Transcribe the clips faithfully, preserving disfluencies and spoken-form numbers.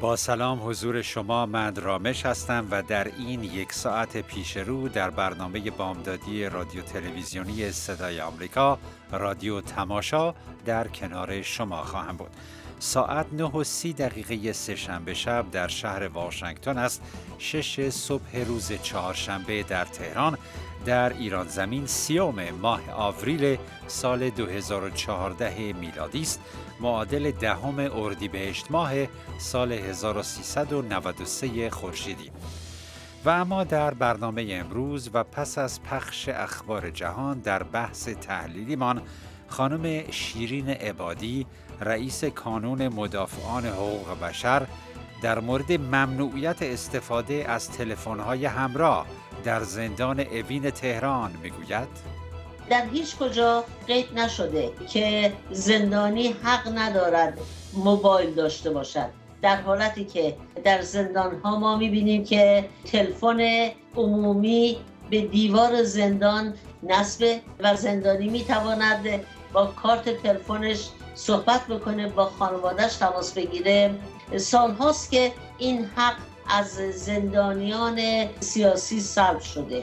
با سلام حضور شما، من رامش هستم و در این یک ساعت پیش رو در برنامه بامدادی رادیو تلویزیونی صدای آمریکا، رادیو تماشا، در کنار شما خواهم بود. ساعت نه و سی دقیقه سه‌شنبه شب در شهر واشنگتن است، شش صبح روز چهارشنبه در تهران، در ایران زمین سیوم ماه آوریل سال دو هزار و چهارده میلادی است، معادل دهم اردیبهشت ماه سال هزار و سیصد و نود و سه خورشیدی. و اما در برنامه امروز و پس از پخش اخبار جهان در بحث تحلیلیمان، خانم شیرین عبادی، رئیس کانون مدافعان حقوق بشر، در مورد ممنوعیت استفاده از تلفن‌های همراه در زندان اوین تهران میگوید: در هیچ کجا قید نشده که زندانی حق ندارد موبایل داشته باشد، در حالتی که در زندان‌ها ما می‌بینیم که تلفن عمومی به دیوار زندان نصب و زندانی می‌تواند با کارت تلفنش صحبت بکنه، با خانواده‌اش تماس بگیره. سال‌هاست که این حق از زندانیان سیاسی سلب شده.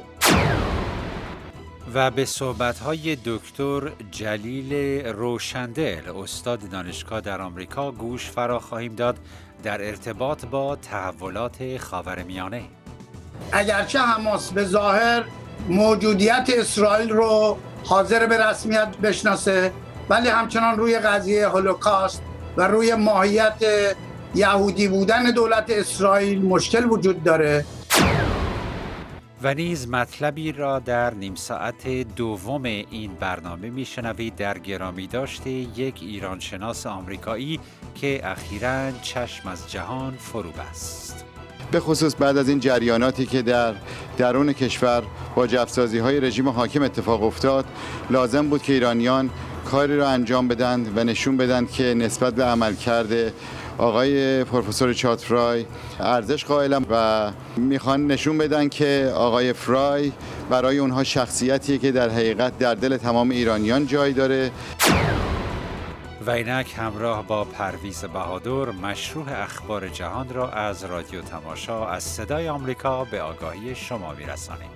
و به صحبت‌های دکتر جلیل روشندل، استاد دانشگاه در آمریکا، گوش فرا خواهیم داد در ارتباط با تحولات خاورمیانه. اگرچه حماس به ظاهر موجودیت اسرائیل رو حاضر به رسمیت بشناسه، ولی همچنان روی قضیه هولوکاست و روی ماهیت یهودی بودن دولت اسرائیل مشکل وجود داره. و نیز مطلبی را در نیم ساعت دوم این برنامه میشنوید در گرامی داشته یک ایرانشناس آمریکایی که اخیراً چشم از جهان فرو بست. به خصوص بعد از این جریاناتی که در درون کشور با جفسازی‌های رژیم حاکم اتفاق افتاد، لازم بود که ایرانیان کاری را انجام بدن و نشون بدن که نسبت به عملکرد آقای پروفسور چاد فرای ارزش قائلم و میخوان نشون بدن که آقای فرای برای اونها شخصیتیه که در حقیقت در دل تمام ایرانیان جای داره. و اینک همراه با پرویز بهادر مشروح اخبار جهان را از رادیو تماشا از صدای آمریکا به آگاهی شما میرسانیم.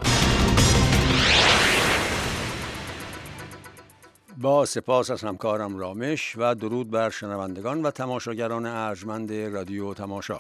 با سپاس از همکارم رامش و درود بر شنوندگان و تماشاگران ارجمند رادیو تماشا.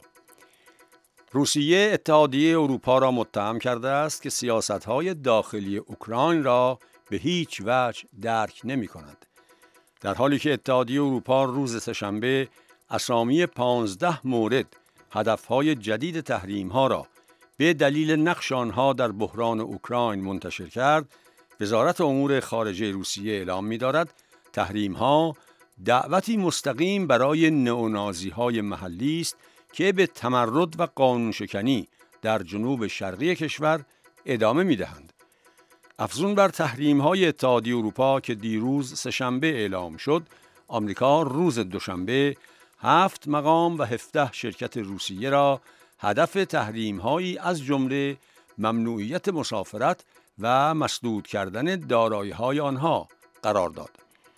روسیه اتحادیه اروپا را متهم کرده است که سیاست‌های داخلی اوکراین را به هیچ وجه درک نمی‌کند، در حالی که اتحادیه اروپا روز سه‌شنبه اسامی پانزده مورد هدف‌های جدید تحریم‌ها را به دلیل نقش آنها در بحران اوکراین منتشر کرد. وزارت امور خارجه روسیه اعلام می‌دارد تحریم‌ها دعوتی مستقیم برای نئونازی‌های محلی است که به تمرد و قانون‌شکنی در جنوب شرقی کشور ادامه می‌دهند. افزون بر تحریم‌های اتحادیه اروپا که دیروز سه‌شنبه اعلام شد، آمریکا روز دوشنبه هفت مقام و هفده شرکت روسیه را هدف تحریم‌هایی از جمله ممنوعیت مسافرت و مسدود کردن دارایی‌های آنها قرار داد.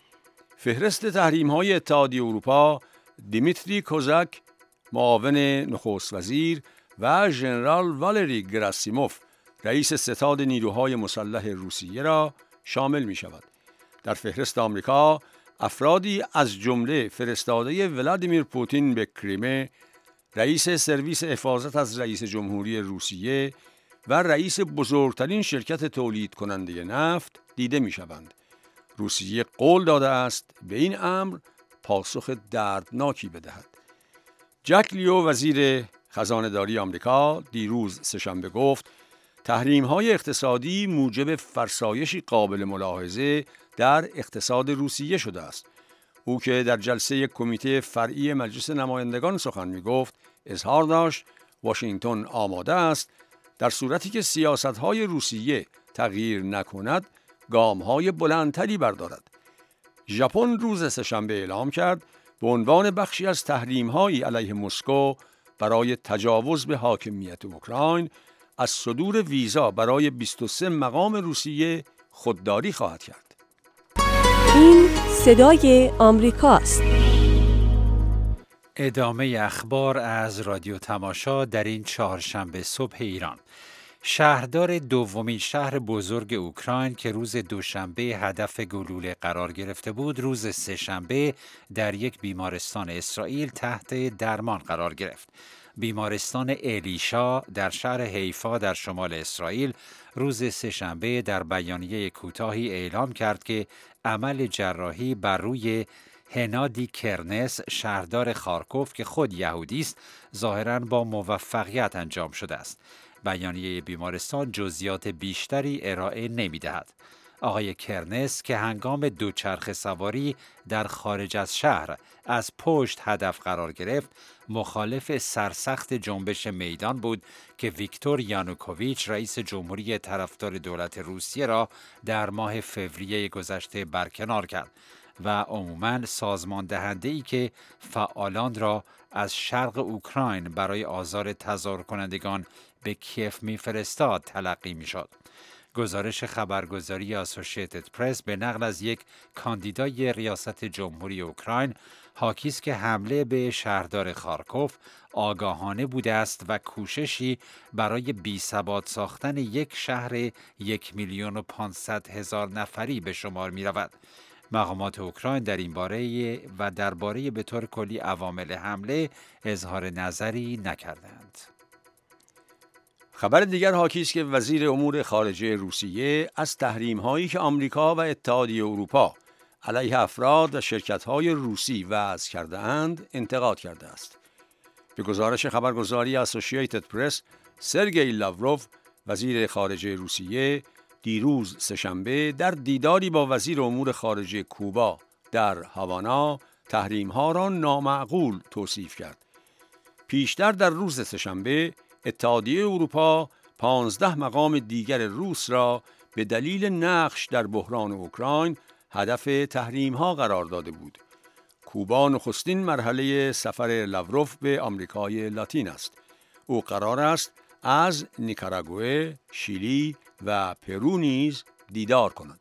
فهرست تحریم‌های اتحادیه اروپا دیمیتری کوزاک، معاون نخست وزیر، و ژنرال والری گراسیموف، رئیس ستاد نیروهای مسلح روسیه را شامل می‌شود. در فهرست آمریکا افرادی از جمله فرستاده ولادیمیر پوتین به کریمه، رئیس سرویس حفاظت از رئیس جمهوری روسیه و رئیس بزرگترین شرکت تولید کننده نفت دیده می شوند. روسیه قول داده است به این امر پاسخ دردناکی بدهد. جک لیو، وزیر خزانه‌داری آمریکا، دیروز سه‌شنبه گفت تحریم‌های اقتصادی موجب فرسایشی قابل ملاحظه در اقتصاد روسیه شده است. او که در جلسه کمیته فرعی مجلس نمایندگان سخن می گفت، اظهار داشت واشنگتن آماده است در صورتی که سیاست‌های روسیه تغییر نکند گام‌های بلندتری بردارد. ژاپن روز سه‌شنبه اعلام کرد به عنوان بخشی از تحریم‌های علیه مسکو برای تجاوز به حاکمیت اوکراین از صدور ویزا برای بیست و سه مقام روسیه خودداری خواهد کرد. این صدای آمریکاست. ادامه اخبار از رادیو تماشا در این چهارشنبه صبح ایران. شهردار دومین شهر بزرگ اوکراین که روز دوشنبه هدف گلوله قرار گرفته بود، روز سه‌شنبه در یک بیمارستان اسرائیل تحت درمان قرار گرفت. بیمارستان الیشا در شهر حیفا در شمال اسرائیل روز سه‌شنبه در بیانیه کوتاهی اعلام کرد که عمل جراحی بر روی هنادی کرنس، شهردار خارکوف که خود یهودی است، ظاهراً با موفقیت انجام شده است. بیانیه بیمارستان جزئیات بیشتری ارائه نمی‌دهد. آقای کرنس که هنگام دوچرخه سواری در خارج از شهر از پشت هدف قرار گرفت، مخالف سرسخت جنبش میدان بود که ویکتور یانوکوویچ رئیس جمهوری طرفدار دولت روسیه را در ماه فوریه گذشته برکنار کرد و عموماً سازمان دهنده‌ای که فعالان را از شرق اوکراین برای آزار تظاهر کنندگان به کیف می‌فرستاد تلقی می‌شد. گزارش خبرگزاری اسوسییتد پرس به نقل از یک کاندیدای ریاست جمهوری اوکراین حاکی است که حمله به شهردار خارکوف آگاهانه بوده است و کوششی برای بی‌ثبات ساختن یک شهر یک میلیون و پانصد هزار نفری به شمار می رود. مقامات اوکراین در این باره و درباره به طور کلی عوامل حمله اظهار نظری نکردند. خبر دیگر حاکی است که وزیر امور خارجه روسیه از تحریم‌هایی که آمریکا و اتحادیه اروپا علیه افراد و شرکت‌های روسی وضع کرده‌اند انتقاد کرده است. به گزارش خبرگزاری اسوسییتد پرس، سرگئی لاوروف، وزیر خارجه روسیه، دیروز سه‌شنبه در دیداری با وزیر امور خارجه کوبا در هاوانا تحریم‌ها را نامعقول توصیف کرد. پیشتر در روز سه‌شنبه اتحادیه اروپا پانزده مقام دیگر روس را به دلیل نقش در بحران اوکراین هدف تحریم‌ها قرار داده بود. کوبا نخستین مرحله سفر لاوروف به آمریکای لاتین است. او قرار است از نیکاراگوئه، شیلی و پرو نیز دیدار کند.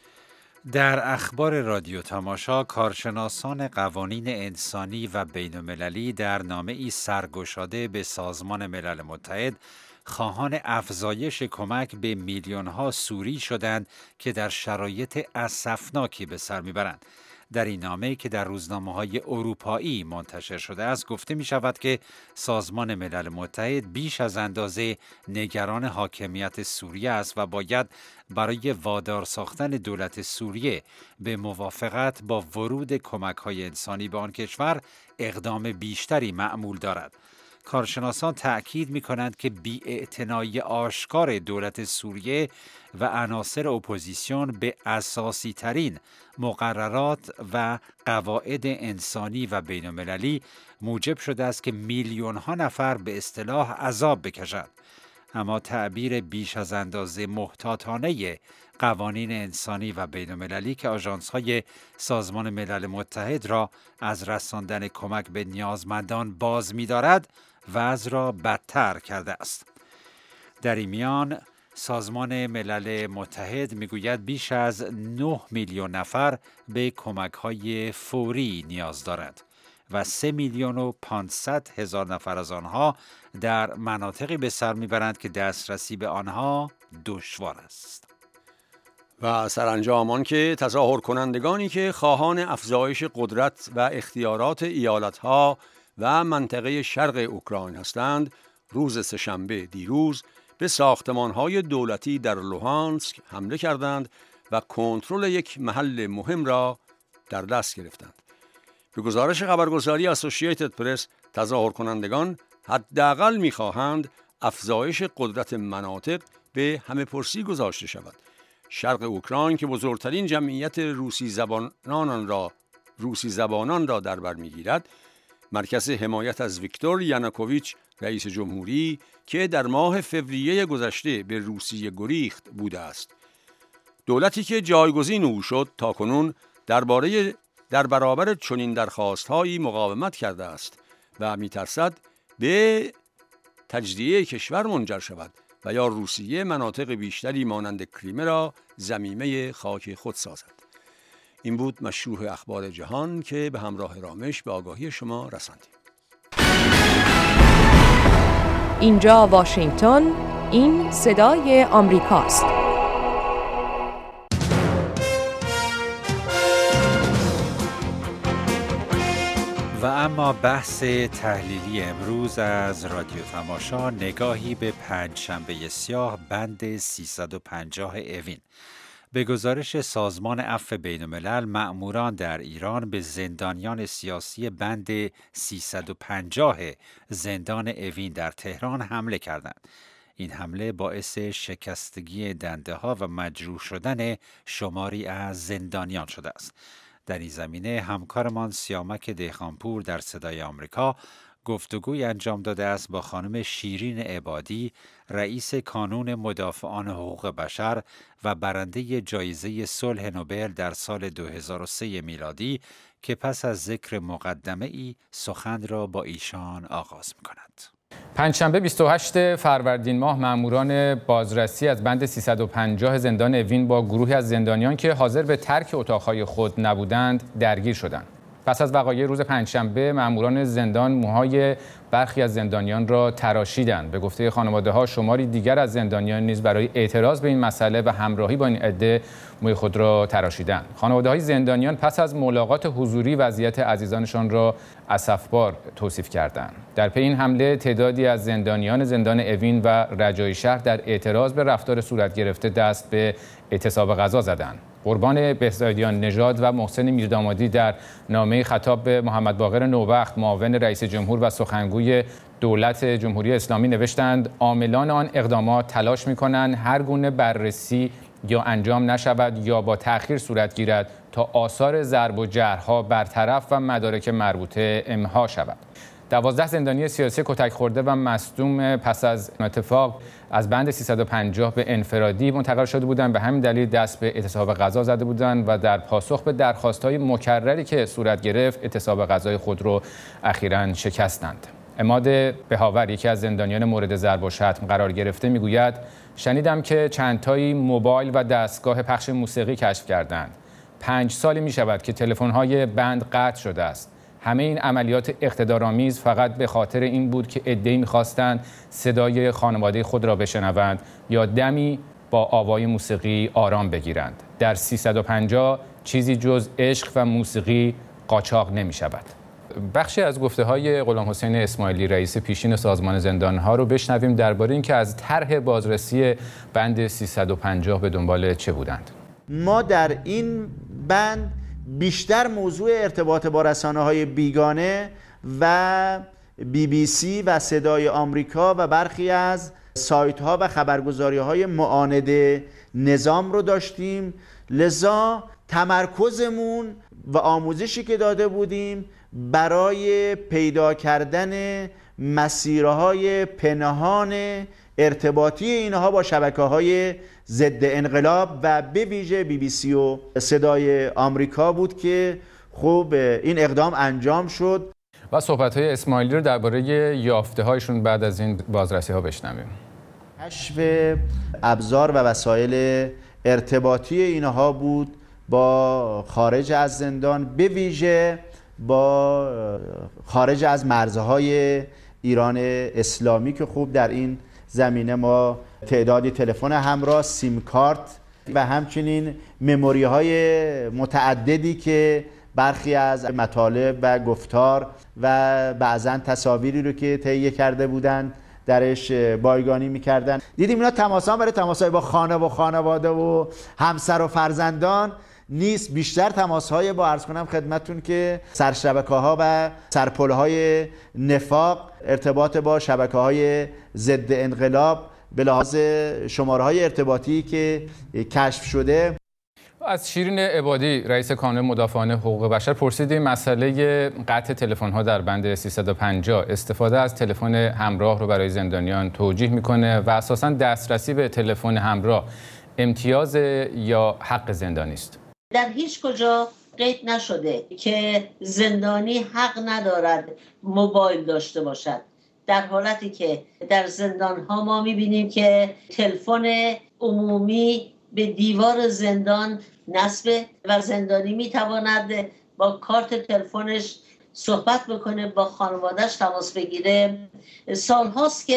در اخبار رادیو تماشا، کارشناسان قوانین انسانی و بین‌المللی در نامه‌ای سرگشاده به سازمان ملل متحد خواهان افزایش کمک به میلیون‌ها سوری شدند که در شرایط اسفناکی به سر میبرند. در این نامه که در روزنامه‌های اروپایی منتشر شده است گفته می شود که سازمان ملل متحد بیش از اندازه نگران حاکمیت سوریه است و باید برای وادار ساختن دولت سوریه به موافقت با ورود کمک‌های انسانی به آن کشور اقدام بیشتری معمول دارد. کارشناسان تأکید می کنند که بی‌اعتنایی آشکار دولت سوریه و عناصر اپوزیسیون به اساسی ترین مقررات و قواعد انسانی و بین المللی موجب شده است که میلیون ها نفر به اصطلاح عذاب بکشند. اما تعبیر بیش از اندازه محتاطانه قوانین انسانی و بین المللی که آژانس‌های سازمان ملل متحد را از رساندن کمک به نیازمندان باز می‌دارد، وضع را بدتر کرده است. در این میان سازمان ملل متحد میگوید بیش از نه میلیون نفر به کمک‌های فوری نیاز دارند و سه میلیون و پانصد هزار نفر از آنها در مناطقی به سر میبرند که دسترسی به آنها دشوار است. و سرانجام آن که تظاهر کنندگانی که خواهان افزایش قدرت و اختیارات ایالت‌ها و منطقه شرق اوکراین هستند، روز سه‌شنبه دیروز به ساختمان‌های دولتی در لوهانسک حمله کردند و کنترل یک محل مهم را در دست گرفتند. به گزارش خبرگزاری اسوسییتد پرس، تظاهر کنندگان حداقل می‌خواهند افزایش قدرت مناطق به همه پرسی گذاشته شود. شرق اوکراین که بزرگترین جمعیت روسی زبانان را روسی زبانان را در بر می‌گیرد، مرکز حمایت از ویکتور یانوکوویچ رئیس جمهوری که در ماه فوریه گذشته به روسیه گریخت بوده است. دولتی که جایگزین او شد تاکنون درباره در برابر چنین درخواست‌هایی مقاومت کرده است و می‌ترسد به تجزیه کشور منجر شود و یا روسیه مناطق بیشتری مانند کریمه را ضمیمه خاک خود سازد. این بود مشروح اخبار جهان که به همراه رامش به آگاهی شما رساندیم. اینجا واشنگتن، این صدای آمریکاست. و اما بحث تحلیلی امروز از رادیو تماشا نگاهی به پنجشنبه سیاه بند سیصد و پنجاه اوین. به گزارش سازمان عفو بین‌الملل، مأموران در ایران به زندانیان سیاسی بند سیصد و پنجاه زندان اوین در تهران حمله کردند. این حمله باعث شکستگی دنده‌ها و مجروح شدن شماری از زندانیان شده است. در این زمینه همکارمان سیامک دهقانپور در صدای آمریکا گفتگوی انجام داده است با خانم شیرین عبادی، رئیس کانون مدافعان حقوق بشر و برنده جایزه صلح نوبل در سال دو هزار و سه میلادی که پس از ذکر مقدمه ای سخن را با ایشان آغاز می‌کند. پنجشنبه بیست و هشتم فروردین ماه مأموران بازرسی از بند سیصد و پنجاه زندان اوین با گروهی از زندانیان که حاضر به ترک اتاقهای خود نبودند درگیر شدند. پس از وقایع روز پنجشنبه مأموران زندان موهای برخی از زندانیان را تراشیدند. به گفته خانواده‌ها شماری دیگر از زندانیان نیز برای اعتراض به این مسئله و همراهی با این عده موی خود را تراشیدند. خانواده‌های زندانیان پس از ملاقات حضوری وضعیت عزیزانشان را اسفبار توصیف کردند. در پی این حمله تعدادی از زندانیان زندان اوین و رجایی شهر در اعتراض به رفتار صورت گرفته دست به اعتصاب غذا زدند. قربان بهزادیان نژاد و محسن میردامادی در نامه خطاب به محمد باقر نوبخت معاون رئیس جمهور و سخنگوی دولت جمهوری اسلامی نوشتند عاملان آن اقدامات تلاش می‌کنند هر گونه بررسی یا انجام نشود یا با تأخیر صورت گیرد تا آثار ضرب و جرح‌ها برطرف و مدارک مربوطه امضا شود. دوازده زندانی سیاسی کتک خورده و مصدوم پس از اتفاق از بند سیصد و پنجاه به انفرادی منتقل شده بودند. به همین دلیل دست به اعتصاب غذا زده بودند و در پاسخ به درخواست‌های مکرری که صورت گرفت اعتصاب غذای خود را اخیراً شکستند. عماد بهاور، یکی از زندانیان مورد ضرب و شتم قرار گرفته، میگوید شنیدم که چند تایی موبایل و دستگاه پخش موسیقی کشف کردند. پنج سالی می شود که تلفن‌های بند قطع شده است. همه این عملیات اقتدارآمیز فقط به خاطر این بود که عده‌ای می‌خواستند صدای خانواده خود را بشنوند یا دمی با آوای موسیقی آرام بگیرند. در سیصد و پنجاه چیزی جز عشق و موسیقی قاچاق نمی‌شود. بخشی از گفته‌های غلام حسین اسماعیلی، رئیس پیشین سازمان زندان‌ها رو بشنویم درباره اینکه از طرح بازرسی بند سیصد و پنجاه به دنبال چه بودند. ما در این بند بیشتر موضوع ارتباط با رسانه‌های بیگانه و بی بی سی و صدای آمریکا و برخی از سایت‌ها و خبرگزاری‌های معاند نظام رو داشتیم. لذا تمرکزمون و آموزشی که داده بودیم برای پیدا کردن مسیرهای پنهان ارتباطی اینها با شبکه‌های ضد انقلاب و به ویژه بی بی سی و صدای آمریکا بود که خب این اقدام انجام شد. و صحبت‌های اسماعیلی رو درباره یافته‌هایشون بعد از این بازرسی‌ها بشنویم. کشف ابزار و وسایل ارتباطی اینها بود با خارج از زندان، به ویژه با خارج از مرزهای ایران اسلامی که خوب در این زمینه ما تعدادی تلفن همراه، سیم کارت و همچنین مموری های متعددی که برخی از مطالب و گفتار و بعضا تصاویری رو که تهیه کرده بودند درش بایگانی میکردن. دیدیم اینا تماسا برای تماسای با خانه و خانواده و همسر و فرزندان نیست، بیشتر تماس‌های با عرض کنم خدمتتون که سرشبکه‌ها و سرپل‌های نفاق، ارتباط با شبکه‌های ضد انقلاب به لحاظ شماره‌های ارتباطی که کشف شده. از شیرین عبادی، رئیس کانون مدافعان حقوق بشر، پرسیدیم مسئله قطع تلفن‌ها در بند سیصد و پنجاه استفاده از تلفن همراه رو برای زندانیان توجیه می‌کنه و اساساً دسترسی به تلفن همراه امتیاز یا حق زندانی است. در هیچ کجا قید نشده که زندانی حق ندارد موبایل داشته باشد، در حالتی که در زندان ها ما میبینیم که تلفن عمومی به دیوار زندان نصبه و زندانی میتواند با کارت تلفنش صحبت بکنه، با خانوادهش تماس بگیره. سال هاست که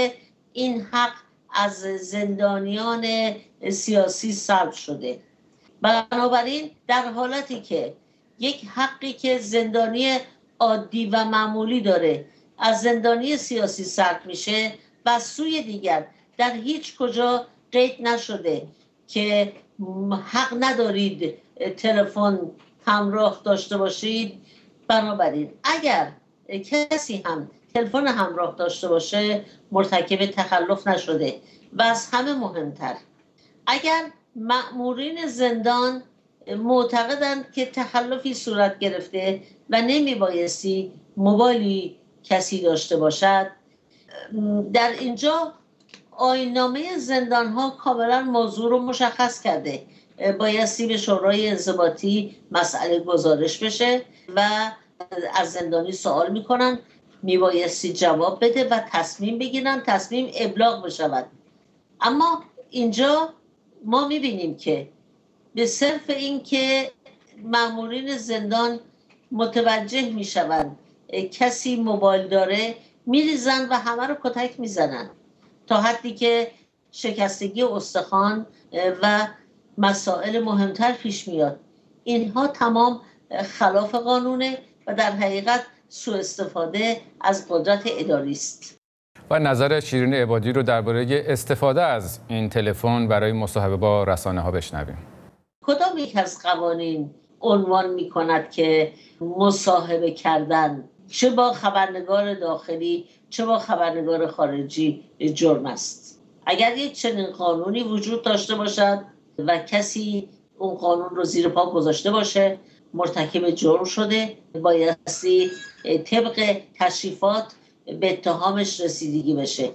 این حق از زندانیان سیاسی سلب شده. بنابراین در حالتی که یک حقی که زندانی عادی و معمولی داره از زندانی سیاسی سلب میشه و سوی دیگر در هیچ کجا قید نشده که حق ندارید تلفن همراه داشته باشید، بنابراین اگر کسی هم تلفن همراه داشته باشه مرتکب تخلف نشده. و از همه مهمتر، اگر مأمورین زندان معتقدند که تخلفی صورت گرفته و نمی بایستی موبایلی کسی داشته باشد، در اینجا آیین‌نامه زندان ها کاملا موضوع رو مشخص کرده. بایستی به شورای انضباطی مسئله گزارش بشه و از زندانی سوال میکنن، میبایستی جواب بده و تصمیم بگیرن، تصمیم ابلاغ بشود. اما اینجا ما میبینیم که به صرف این که مامورین زندان متوجه میشوند کسی موبایل داره، میریزن و همه رو کتک میزنن تا حدی که شکستگی استخوان و مسائل مهمتر پیش میاد. اینها تمام خلاف قانونه و در حقیقت سوء استفاده از قدرت اداری است. و نظر شیرین عبادی رو درباره استفاده از این تلفن برای مصاحبه با رسانه ها بشنویم. کدام یک از قوانین عنوان می کند که مصاحبه کردن چه با خبرنگار داخلی چه با خبرنگار خارجی جرم است؟ اگر یک چنین قانونی وجود داشته باشد و کسی اون قانون رو زیر پا گذاشته باشه، مرتکب جرم شده، بایستی طبق تشریفات به اتهامش رسیدگی بشه.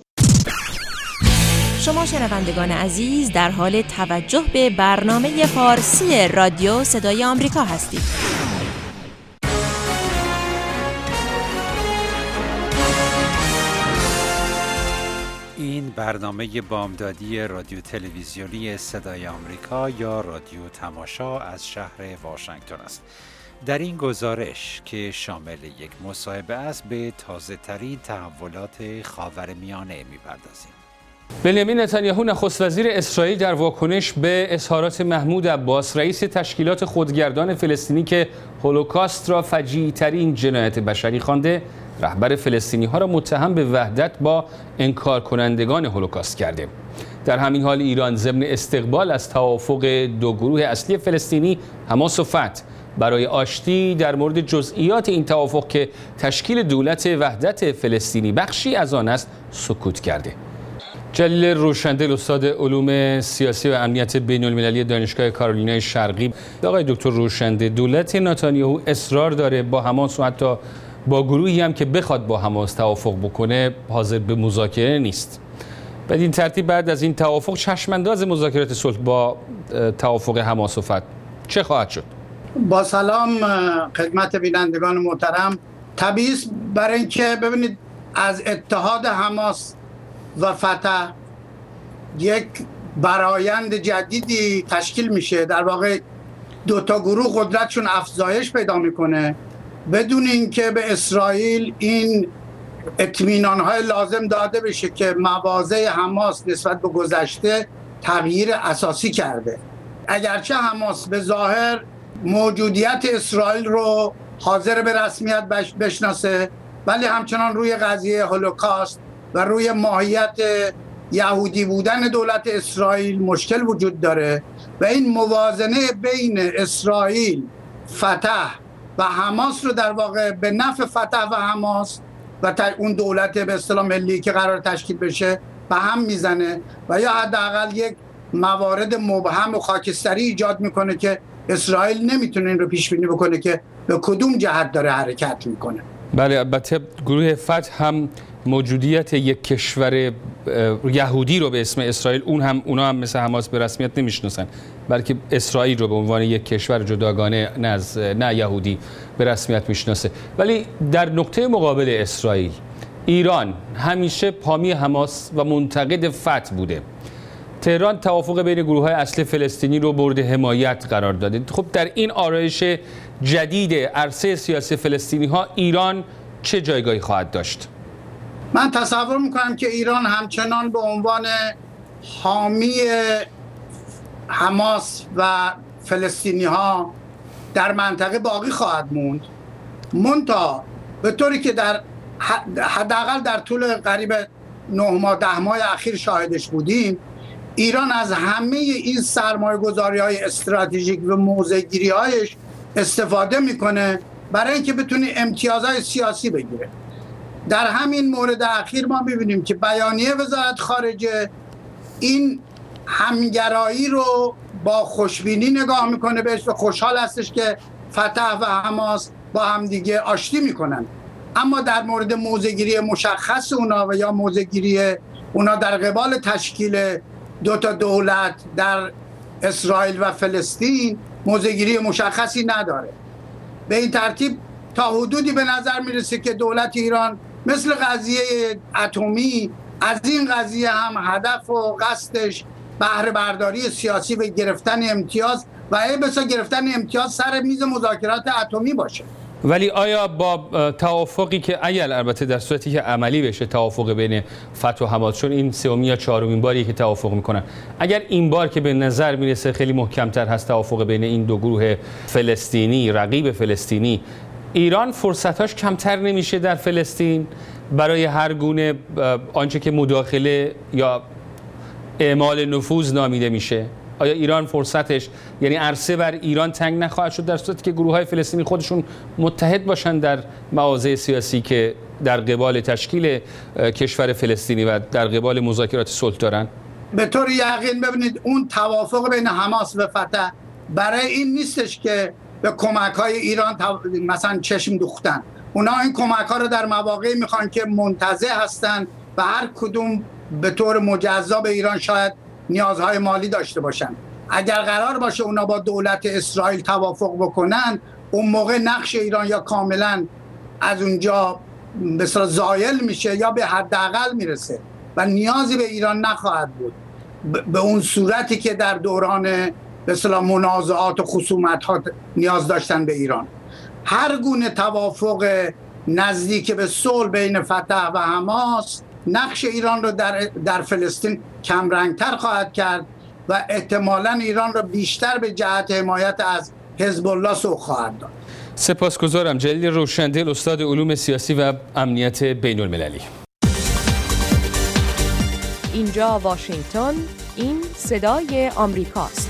شما شنوندگان عزیز در حال توجه به برنامه فارسی رادیو صدای آمریکا هستید. این برنامه بامدادی رادیو تلویزیونی صدای آمریکا یا رادیو تماشا از شهر واشنگتن است. در این گزارش که شامل یک مصاحبه است به تازه ترین تحولات خاورمیانه می‌پردازیم. بنیامین نتانیاهو نخست وزیر اسرائیل در واکنش به اظهارات محمود عباس رئیس تشکیلات خودگردان فلسطینی که هولوکاست را فجیع‌ترین جنایت بشری خوانده، رهبر فلسطینی ها را متهم به وحدت با انکار کنندگان هولوکاست کرده. در همین حال ایران ضمن استقبال از توافق دو گروه اصلی فلسطینی حماس و فتح برای آشتی در مورد جزئیات این توافق که تشکیل دولت وحدت فلسطینی بخشی از آن است سکوت کرده. جلیل روشندل استاد علوم سیاسی و امنیت بین المللی دانشگاه کارولینای شرقی. آقای دکتر روشنده، دولت نتانیاهو اصرار داره با حماس و حتی با گروهی هم که بخواد با حماس توافق بکنه حاضر به مذاکره نیست. بدین ترتیب بعد از این توافق چشمانداز مذاکرات صلح با توافق حماس و فتح چه خواهد شد؟ با سلام خدمت بینندگان محترم. طبیعی است برای اینکه ببینید از اتحاد حماس و فتح یک برآیند جدیدی تشکیل میشه. در واقع دو تا گروه قدرتشون افزایش پیدا میکنه بدون اینکه به اسرائیل این اطمینان‌های لازم داده بشه که مواضع حماس نسبت به گذشته تغییر اساسی کرده. اگرچه حماس به ظاهر موجودیت اسرائیل رو حاضر به رسمیت بشناسه، ولی همچنان روی قضیه هولوکاست و روی ماهیت یهودی بودن دولت اسرائیل مشکل وجود داره و این موازنه بین اسرائیل، فتح و حماس رو در واقع به نفع فتح و حماس و اون دولت به اصطلاح ملی که قرار تشکیل بشه به هم میزنه و یا حداقل یک موارد مبهم و خاکستری ایجاد میکنه که اسرائیل نمیتونه این رو پیش بینی بکنه که به کدوم جهت داره حرکت میکنه. بله، البته گروه فتح هم موجودیت یک کشور یهودی رو به اسم اسرائیل، اون هم اونا هم مثل حماس به رسمیت نمیشناسن، بلکه اسرائیل رو به عنوان یک کشور جداگانه نه از نه یهودی به رسمیت میشناسه. ولی در نقطه مقابل اسرائیل، ایران همیشه حامی حماس و منتقد فتح بوده. تهران توافق بین گروه‌های اصلی فلسطینی رو مورد حمایت قرار داده. خب در این آرایش جدید عرصه سیاسی فلسطینی‌ها ایران چه جایگاهی خواهد داشت؟ من تصور میکنم که ایران همچنان به عنوان حامی حماس و فلسطینی ها در منطقه باقی خواهد موند، منتها به طوری که در حداقل در طول قریب نه ماه ده ماه اخیر شاهدش بودیم، ایران از همه این سرمایه گذاری های استراتژیک و موضع گیری هایش استفاده میکنه برای اینکه بتونه امتیازهای سیاسی بگیره. در همین مورد اخیر ما میبینیم که بیانیه وزارت خارجه این همگرایی رو با خوشبینی نگاه میکنه بهش و خوشحال هستش که فتح و حماس با همدیگه آشتی میکنن، اما در مورد موضع‌گیری مشخص اونا و یا موضع‌گیری اونا در قبال تشکیل دو تا دولت در اسرائیل و فلسطین موضع‌گیری مشخصی نداره. به این ترتیب تا حدودی به نظر میرسه که دولت ایران مثل قضیه اتمی از این قضیه هم هدف و قصدش بهره برداری سیاسی و گرفتن امتیاز و ای بسا گرفتن امتیاز سر میز مذاکرات اتمی باشه. ولی آیا با توافقی که اگر البته در صورتی که عملی بشه توافق بین فتح و حماس، چون این سومین یا چهارمین باری که توافق میکنن، اگر این بار که به نظر میرسه خیلی محکمتر هست توافق بین این دو گروه فلسطینی رقیب فلسطینی، ایران فرصتاش کمتر نمیشه در فلسطین برای هر گونه آنچه که مداخله یا اعمال نفوذ نامیده میشه؟ آیا ایران فرصتش، یعنی عرصه بر ایران تنگ نخواهد شد در صورتی که گروه‌های فلسطینی خودشون متحد باشن در مواضع سیاسی که در قبال تشکیل کشور فلسطینی و در قبال مذاکرات صلح دارن؟ به طور یقین ببینید اون توافق بین حماس و فتح برای این نیستش که به کمک‌های ایران مثلا چشم دوختن. اونا این کمک‌ها رو در مواقعی میخوان که منتزع هستن و هر کدوم به طور مجزا به ایران شاید نیازهای مالی داشته باشن. اگر قرار باشه اونا با دولت اسرائیل توافق بکنن، اون موقع نقش ایران یا کاملا از اونجا به اصطلاح زایل میشه یا به حداقل میرسه و نیازی به ایران نخواهد بود به اون صورتی که در دوران به اصطلاح منازعات و خصومت‌ها نیاز داشتن به ایران. هر گونه توافق نزدیک به صلح بین فتح و حماس نقش ایران رو در در فلسطین کم رنگتر خواهد کرد و احتمالاً ایران رو بیشتر به جهت حمایت از حزب الله سوق خواهد داد. سپاسگزارم. جلیل روشندل، استاد علوم سیاسی و امنیت بین المللی. اینجا واشنگتن، این صدای آمریکاست.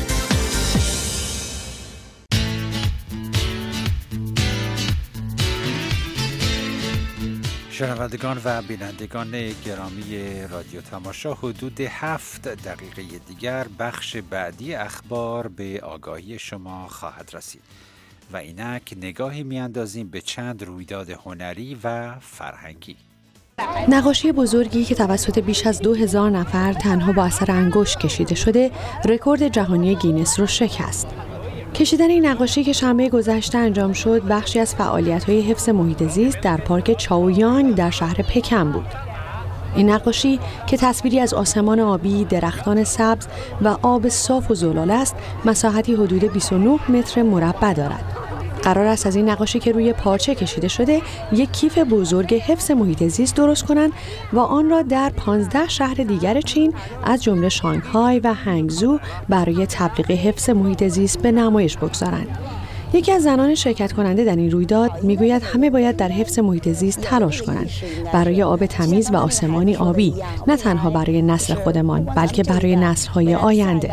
شنوندگان و بینندگان گرامی رادیو تماشا، حدود هفت دقیقه دیگر بخش بعدی اخبار به آگاهی شما خواهد رسید و اینک نگاهی میاندازیم به چند رویداد هنری و فرهنگی. نقاشی بزرگی که توسط بیش از دو هزار نفر تنها با اثر انگشت کشیده شده، رکورد جهانی گینس رو شکست. کشیدن این نقاشی که شنبه گذشته انجام شد، بخشی از فعالیت‌های حفظ محیط زیست در پارک چاویانگ در شهر پکن بود. این نقاشی که تصویری از آسمان آبی، درختان سبز و آب صاف و زلال است، مساحتی حدود بیست و نه متر مربع دارد. قرار است از این نقاشی که روی پارچه کشیده شده، یک کیف بزرگ حفظ محیط زیست درست کنند و آن را در پانزده شهر دیگر چین از جمله شانگهای و هنگزو برای تبلیغ حفظ محیط زیست به نمایش بگذارند. یکی از زنان شرکت کننده در این رویداد میگوید همه باید در حفظ محیط زیست تلاش کنند، برای آب تمیز و آسمانی آبی، نه تنها برای نسل خودمان بلکه برای نسل‌های آینده.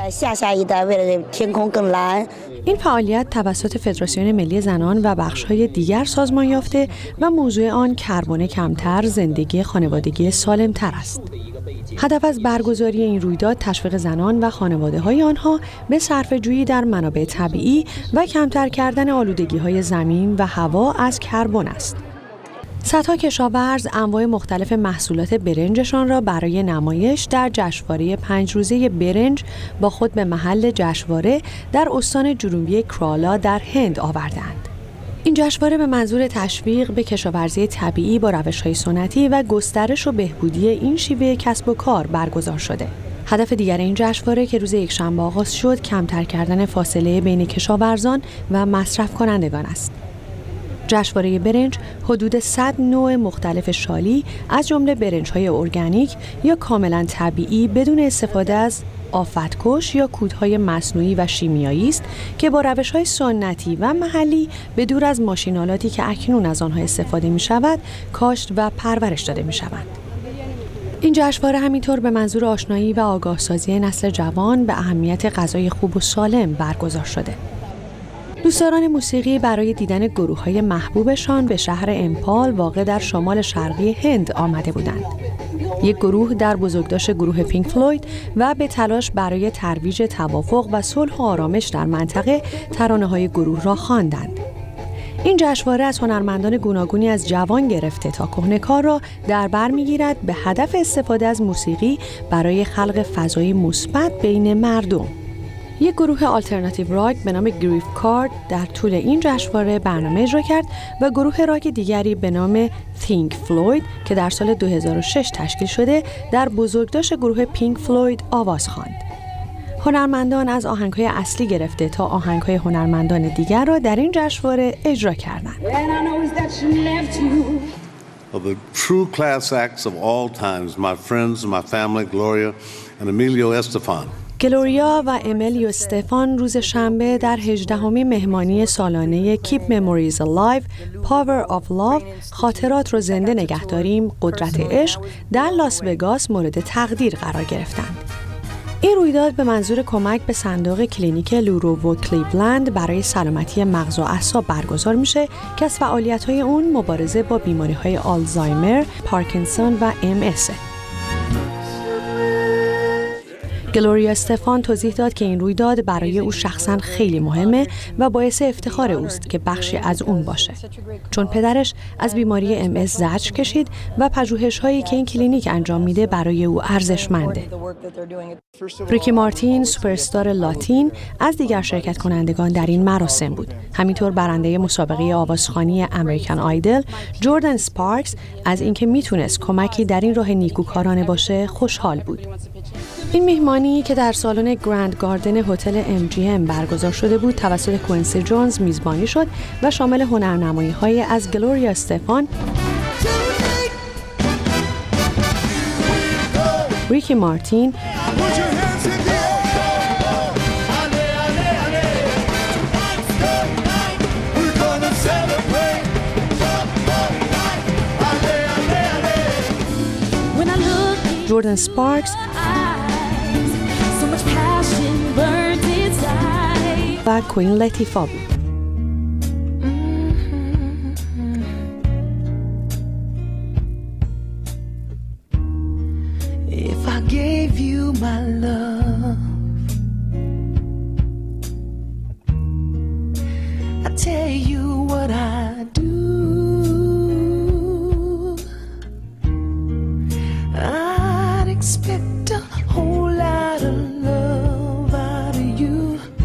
این فعالیت توسط فدراسیون ملی زنان و بخش‌های دیگر سازمان یافته و موضوع آن کربن کمتر، زندگی خانوادگی سالم‌تر است. هدف از برگزاری این رویداد تشویق زنان و خانواده‌های آنها به صرفه‌جویی در منابع طبیعی و کمتر کردن آلودگی‌های زمین و هوا از کربن است. صدها کشاورز انواع مختلف محصولات برنجشان را برای نمایش در جشنواره پنج روزه برنج با خود به محل جشنواره در استان جنوبی کرالا در هند آوردند. این جشنواره به منظور تشویق به کشاورزی طبیعی با روش‌های سنتی و گسترش و بهبودی این شیوه کسب و کار برگزار شده. هدف دیگر این جشنواره که روز یکشنبه آغاز شد، کمتر کردن فاصله بین کشاورزان و مصرف کنندگان است. جشنواره برنج حدود صد نوع مختلف شالی از جمله برنج‌های ارگانیک یا کاملا طبیعی بدون استفاده از آفتکش یا کودهای مصنوعی و شیمیایی است که با روش‌های سنتی و محلی به دور از ماشین‌آلاتی که اکنون از آنها استفاده می‌شود، کاشت و پرورش داده می‌شوند. این جشنواره همینطور به منظور آشنایی و آگاهسازی نسل جوان به اهمیت غذای خوب و سالم برگزار شده. دوستداران موسیقی برای دیدن گروه‌های محبوبشان به شهر امپال واقع در شمال شرقی هند آمده بودند. یک گروه در بزرگداشت گروه پینک فلوید و به تلاش برای ترویج توافق و صلح و آرامش در منطقه ترانه‌های گروه را خواندند. این جشنواره از هنرمندان گوناگونی از جوان گرفته تا کهنه‌کار را در بر می‌گیرد به هدف استفاده از موسیقی برای خلق فضایی مثبت بین مردم. یک گروه آلترناتیو راک به نام گریف کارد در طول این جشنواره برنامه اجرا کرد و گروه راک دیگری به نام پینک فلوید که در سال دو هزار و شش تشکیل شده در بزرگداشت گروه پینک فلوید آواز خواند. هنرمندان از آهنگ‌های اصلی گرفته تا آهنگ‌های هنرمندان دیگر را در این جشنواره اجرا کردند. Of the true class acts of all times, my friends and my family, Gloria and Emilio Estefan. گلوریا و امیلیو استفان روز شنبه در هجدهمین مهمانی سالانه Keep Memories Alive Power of Love خاطرات رو زنده نگه داریم قدرت عشق در لاس وگاس مورد تقدیر قرار گرفتند. این رویداد به منظور کمک به صندوق کلینیک لورو و کلیولند برای سلامتی مغز و اعصاب برگزار میشه که از فعالیت‌های اون مبارزه با بیماری‌های آلزایمر، پارکینسون و ام اس. گلوریا استفان توضیح داد که این رویداد برای او شخصاً خیلی مهمه و باعث افتخار اوست که بخشی از اون باشه. چون پدرش از بیماری ام اس زجر کشید و پژوهش‌هایی که این کلینیک انجام میده برای او ارزشمنده. ریکی مارتین، سوپرستار لاتین، از دیگر شرکت کنندگان در این مراسم بود. همینطور برنده مسابقه آوازخوانی امریکن آیدل، جوردن سپارکس، از اینکه میتونست کمکی در این راه نیکوکارانه باشه خوشحال بود. این مهمانی که در سالن گرند گاردن هتل ام جی ام برگزار شده بود توسط کوینسی جونز میزبانی شد و شامل هنرنمایی‌های از گلوریا استفان، ریکی مارتین، جوردن سپارکس و کوین لطیفا بود. If I gave you my love, I tell you what I do. I'd expect a whole lot of love out of you.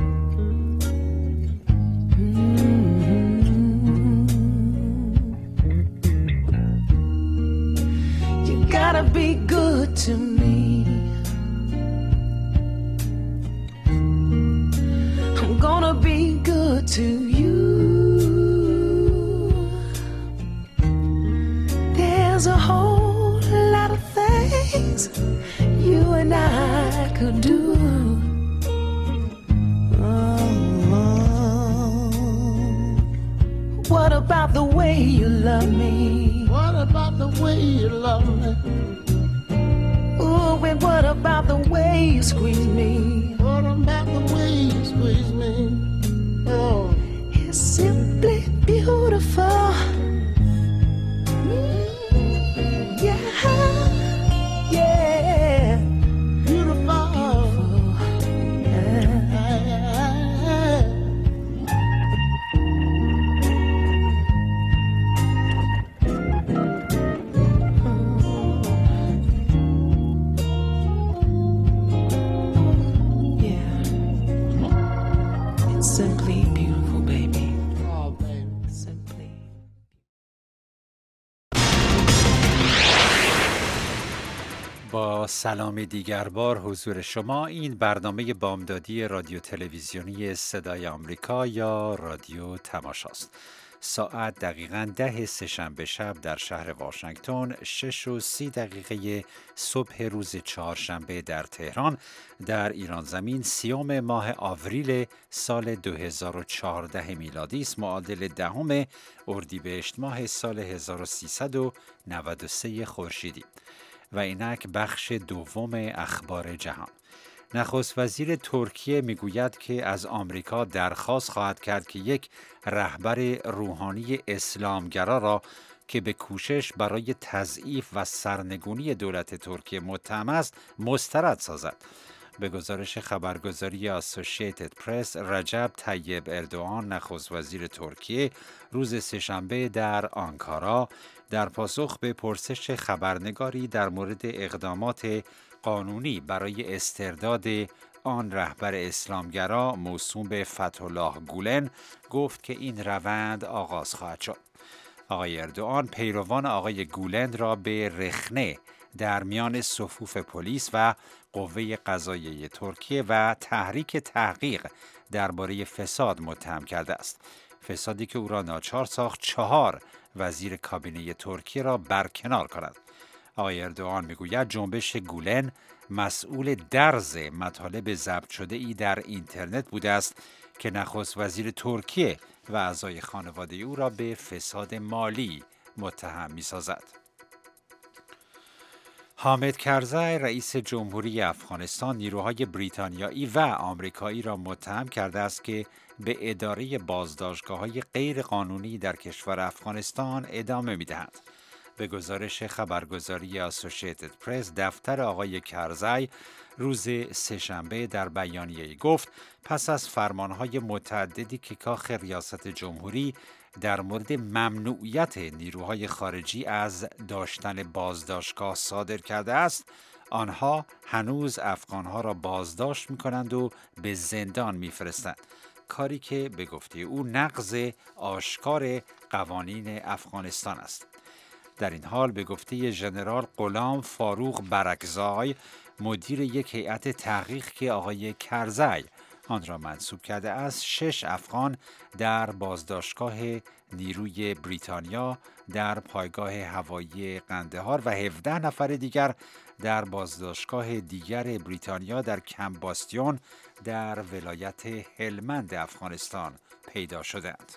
Gotta be good to me. I'm gonna be good to you. There's a whole lot of things you and I could do. Oh, what about the way you love me? What about the way you love me? Oh, and what about the way you squeeze me? What about the way you squeeze me? Oh, it's simply beautiful. Yeah, yeah, beautiful. beautiful. Yeah. Simply beautiful, baby. Oh, baby. Simply. با سلام دیگر بار حضور شما. این برنامه بامدادی رادیو تلویزیونی صدای آمریکا یا رادیو تماشاست. ساعت دقیقاً ده سه‌شنبه شب در شهر واشنگتن، شش و سی دقیقه صبح روز چهارشنبه در تهران، در ایران زمین سیوم ماه آوریل سال دو هزار و چهارده میلادی است، معادل دهم اردیبهشت ماه سال هزار و سیصد و نود و سه خورشیدی. و اینک بخش دوم اخبار جهان. نخست وزیر ترکیه میگوید که از آمریکا درخواست خواهد کرد که یک رهبر روحانی اسلامگرا را که به کوشش برای تضعیف و سرنگونی دولت ترکیه متهم است مسترد سازد. به گزارش خبرگزاری اسوسییتد پرس، رجب طیب اردوغان نخست وزیر ترکیه روز سه‌شنبه در آنکارا در پاسخ به پرسش خبرنگاری در مورد اقدامات قانونی برای استرداد آن رهبر اسلامگرا موسوم به فتح‌الله گولن گفت که این روند آغاز خواهد شد. آقای اردوغان پیروان آقای گولن را به رخنه در میان صفوف پلیس و قوه قضاییه ترکیه و تحریک تحقیق درباره فساد متهم کرده است. فسادی که او را ناچار ساخت چهار وزیر کابینه ترکیه را برکنار کند. آقای اردوغان میگوید جنبش گولن مسئول درز مطالب ضبط شده ای در اینترنت بوده است که نخست وزیر ترکیه و اعضای خانواده او را به فساد مالی متهم می‌سازد. حامد کرزی رئیس جمهوری افغانستان نیروهای بریتانیایی و آمریکایی را متهم کرده است که به اداره بازداشتگاه‌های غیرقانونی در کشور افغانستان ادامه می‌دهند. به گزارش خبرگزاری اسوسییتد پرس، دفتر آقای کرزی روز سه‌شنبه در بیانیه‌ای گفت پس از فرمانهای متعددی که کاخ ریاست جمهوری در مورد ممنوعیت نیروهای خارجی از داشتن بازداشتگاه صادر کرده است، آنها هنوز افغانها را بازداشت می‌کنند و به زندان می‌فرستند، کاری که به گفته او نقض آشکار قوانین افغانستان است. در این حال به گفته ژنرال غلام فاروق برکزای، مدیر یک هیئت تحقیق که آقای کرزی آن را منصوب کرده است، شش افغان در بازداشتگاه نیروی بریتانیا در پایگاه هوایی قندهار و هفده نفر دیگر در بازداشتگاه دیگر بریتانیا در کمپ باستیون در ولایت هلمند افغانستان پیدا شدند.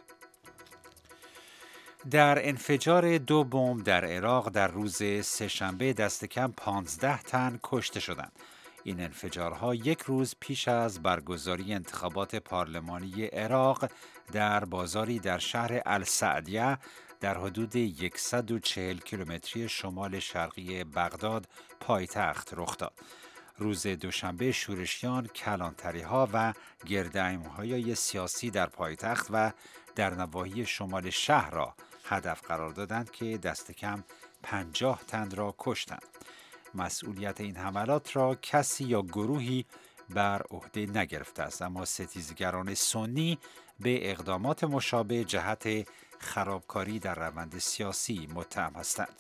در انفجار دو بمب در عراق در روز سه‌شنبه دست کم پانزده تن کشته شدند. این انفجارها یک روز پیش از برگزاری انتخابات پارلمانی عراق در بازاری در شهر السعدیه در حدود صد و چهل کیلومتری شمال شرقی بغداد پایتخت رخ داد. روز دوشنبه شورشیان کلانتری‌ها و گردهمایی‌های سیاسی در پایتخت و در نواحی شمال شهر را هدف قرار دادند که دست کم پنجاه تن را کشتند. مسئولیت این حملات را کسی یا گروهی بر عهده نگرفته است، اما ستیزگران سنی به اقدامات مشابه جهت خرابکاری در روند سیاسی متهم هستند.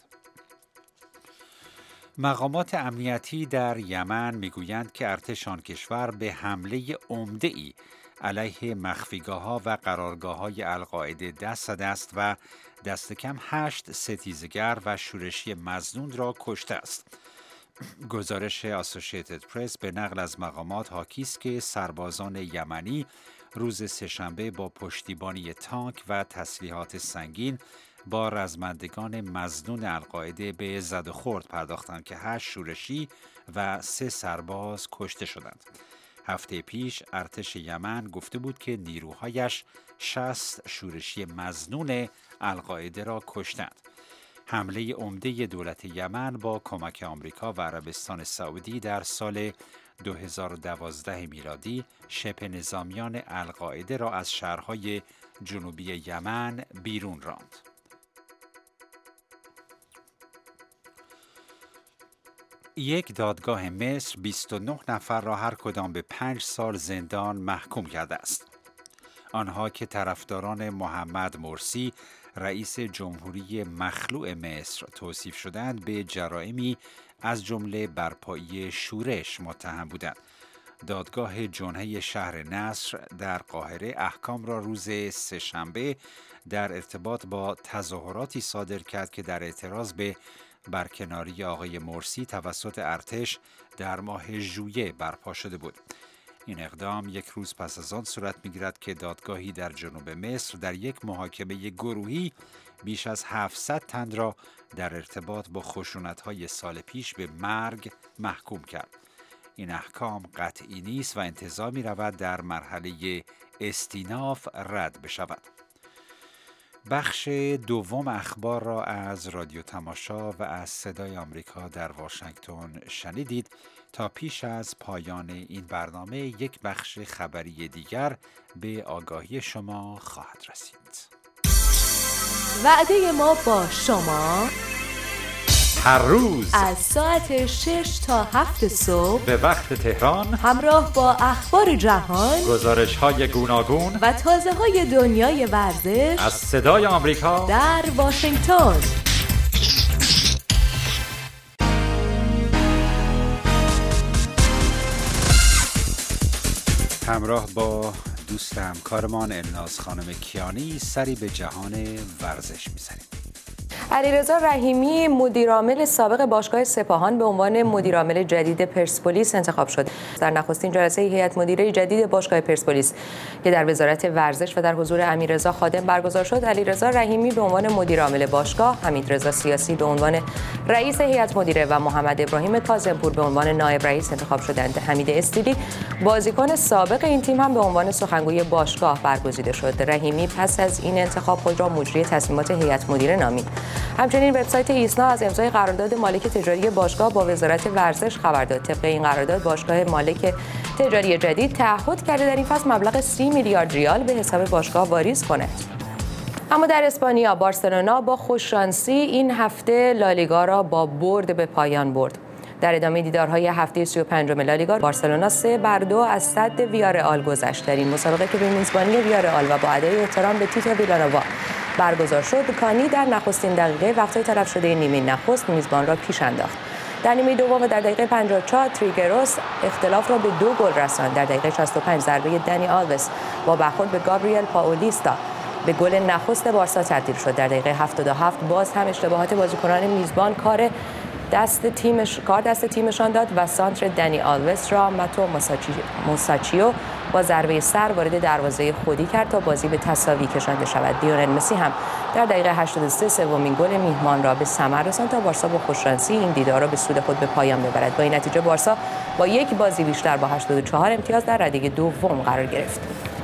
مقامات امنیتی در یمن میگویند که ارتش آن کشور به حمله عمده‌ای علیه مخفیگاه‌ها و قرارگاه‌های القاعده دست زده است و دست کم هشت ستیزگر و شورشی مظنون را کشته است. گزارش اسوسییتد پرس به نقل از مقامات حاکی است که سربازان یمنی روز سه‌شنبه با پشتیبانی تانک و تسلیحات سنگین با رزمندگان مظنون القاعده به زد و خورد پرداختند که هشت شورشی و سه سرباز کشته شدند. هفته پیش ارتش یمن گفته بود که نیروهایش شصت شورشی مظنون القاعده را کشتند. حمله عمده دولت یمن با کمک آمریکا و عربستان سعودی در سال دو هزار و دوازده میلادی شبه نظامیان القاعده را از شهرهای جنوبی یمن بیرون راند. یک دادگاه مصر بیست و نه نفر را هر کدام به پنج سال زندان محکوم کرده است. آنها که طرفداران محمد مرسی رئیس جمهوری مخلوع مصر توصیف شدند به جرائمی از جمله برپایی شورش متهم بودند. دادگاه جنحه شهر نصر در قاهره احکام را روز سه‌شنبه در ارتباط با تظاهراتی صادر کرد که در اعتراض به برکناری آقای مرسی توسط ارتش در ماه ژوئیه برپا شده بود. این اقدام یک روز پس از آن صورت می‌گیرد که دادگاهی در جنوب مصر در یک محاکمه گروهی بیش از هفتصد تن را در ارتباط با خشونت‌های سال پیش به مرگ محکوم کرد. این احکام قطعی نیست و انتظار می‌رود در مرحله استیناف رد بشود. بخش دوم اخبار را از رادیو تماشا و از صدای آمریکا در واشنگتن شنیدید. تا پیش از پایان این برنامه یک بخش خبری دیگر به آگاهی شما خواهد رسید. وعده ما با شما هر روز از ساعت شش تا هفت صبح به وقت تهران همراه با اخبار جهان، گزارش‌های گوناگون و تازه‌های دنیای ورزش از صدای آمریکا در واشنگتن. همراه با دوست همکارمان الناز خانم کیانی سری به جهان ورزش می‌زنیم. علیرضا رحیمی مدیرعامل سابق باشگاه سپاهان به عنوان مدیرعامل جدید پرسپولیس انتخاب شد. در نخستین جلسه هیئت مدیره جدید باشگاه پرسپولیس که در وزارت ورزش و در حضور امیررضا خادم برگزار شد، علیرضا رحیمی به عنوان مدیرعامل باشگاه، حمیدرضا سیاسی به عنوان رئیس هیئت مدیره و محمد ابراهیم کاظمپور به عنوان نایب رئیس انتخاب شدند. حمید استیلی بازیکن سابق این تیم هم به عنوان سخنگوی باشگاه برگزیده شد. رحیمی پس از این انتخاب خود را مجری تصمیمات هیئت مدیره نامید. همچنین وبسایت ایسنا از امضای قرارداد مالک تجاری باشگاه با وزارت ورزش خبر داد. طبق این قرارداد باشگاه مالک تجاری جدید تعهد کرده در این فصل مبلغ سی میلیارد ریال به حساب باشگاه واریز کند. اما در اسپانیا بارسلونا با خوششانسی این هفته لالیگا را با برد به پایان برد. در ادامه دیدارهای هفته سی و پنجم لالیگا بارسلونا سه بر دو از صد ویارئال گذشت. در این مسابقه که به میزبانی ویارئال و با ادای احترام به تیتو ویلانووا برگزار شد، کانی در نخستین دقیقه وقت‌های تلف شده نیمه نخست میزبان را پیش انداخت. در نیمه دوم و در دقیقه پنجاه و چهار تریگروس اختلاف را به دو گل رساند. در دقیقه شصت و پنج ضربه دنی آلوس با برخورد به گابریل پاولیستا به گل نخست بارسا تبدیل شد. در دقیقه هفتاد و هفت باز هم اشتباهات بازیکنان میزبان کار دست تیمش کار دست تیمشان داد و سانتر دنی آلوس را ماتو موساچیو با ضربه سر وارد دروازه خودی کرد تا بازی به تساوی کشانده شود. لیونل مسی هم در دقیقه هشتاد و سه سومین گل میهمان را به ثمر رساند تا بارسا با خوششانسی این دیدار را به سود خود به پایان ببرد. با این نتیجه بارسا با یک بازی بیشتر با هشتاد و چهار امتیاز در رده دوم قرار گرفت.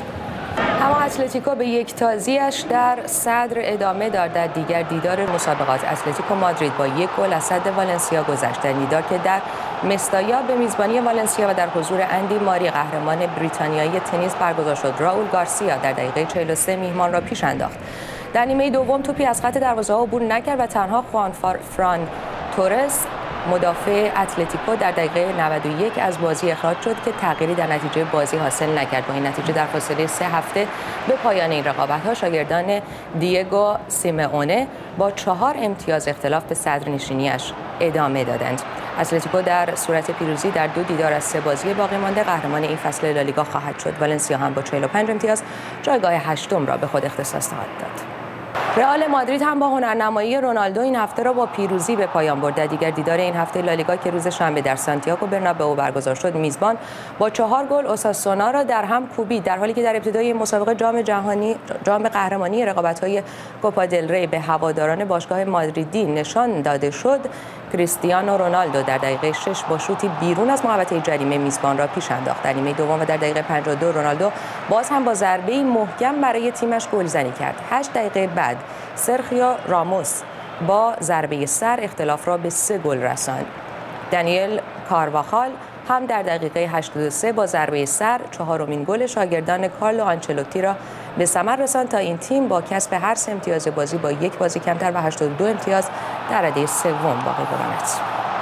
اما اتلتیکو به یک تازیش در صدر ادامه داد. در دیگر دیدار مسابقات اتلتیکو مادرید با یک گل از صد والنسیا گذشت. در دیدار که در مستایا به میزبانی والنسیا و در حضور اندی ماری قهرمان بریتانیایی تنیس برگزار شد، راول گارسیا در دقیقه چهل و سه میهمان را پیش انداخت. در نیمه دوم توپی از خط دروازه ها عبور نکرد و تنها خوان فران تورس مدافع اتلتیکو در دقیقه نود و یک از بازی اخراج شد که تغییری در نتیجه بازی حاصل نکرد. با این نتیجه در فاصله سه هفته به پایان این رقابت‌ها شاگردان دیگو سیمئونه با چهار امتیاز اختلاف به صدرنشینی‌اش ادامه دادند. اتلتیکو در صورت پیروزی در دو دیدار از سه بازی باقی مانده قهرمان این فصل لالیگا خواهد شد. والنسیا هم با چهل و پنج امتیاز جایگاه هشتم را به خود اختصاص خواهد داد. رئال مادرید هم با هنرنمایی رونالدو این هفته را با پیروزی به پایان برد. در دیگر دیدار این هفته لالیگا که روز شنبه در سانتیاگو برنابئو برگزار شد، میزبان با چهار گل اوساسونا را در هم کوبید، در حالی که در ابتدای مسابقه جام جهانی جام قهرمانی رقابت‌های کوپا دل ری به هواداران باشگاه مادریدی نشان داده شد. کریستیانو رونالدو در دقیقه شش با شوتی بیرون از محوطه جریمه میزبان را پیش انداخت. در نیمه دوم و در دقیقه پنجاه و دو رونالدو باز هم با ضربه‌ای محکم برای تیمش گلزنی کرد. هشت دقیقه بعد سرخیو راموس با ضربه سر اختلاف را به سه گل رساند. دانیل کارواخال هم در دقیقه هشتاد و سه با ضربه سر چهارمین گل شاگردان کارلو آنچلوتی را به ثمر رساند تا این تیم با کسب هر سه امتیاز بازی با یک بازی کمتر و هشتاد و دو امتیاز در رده سوم باقی بماند.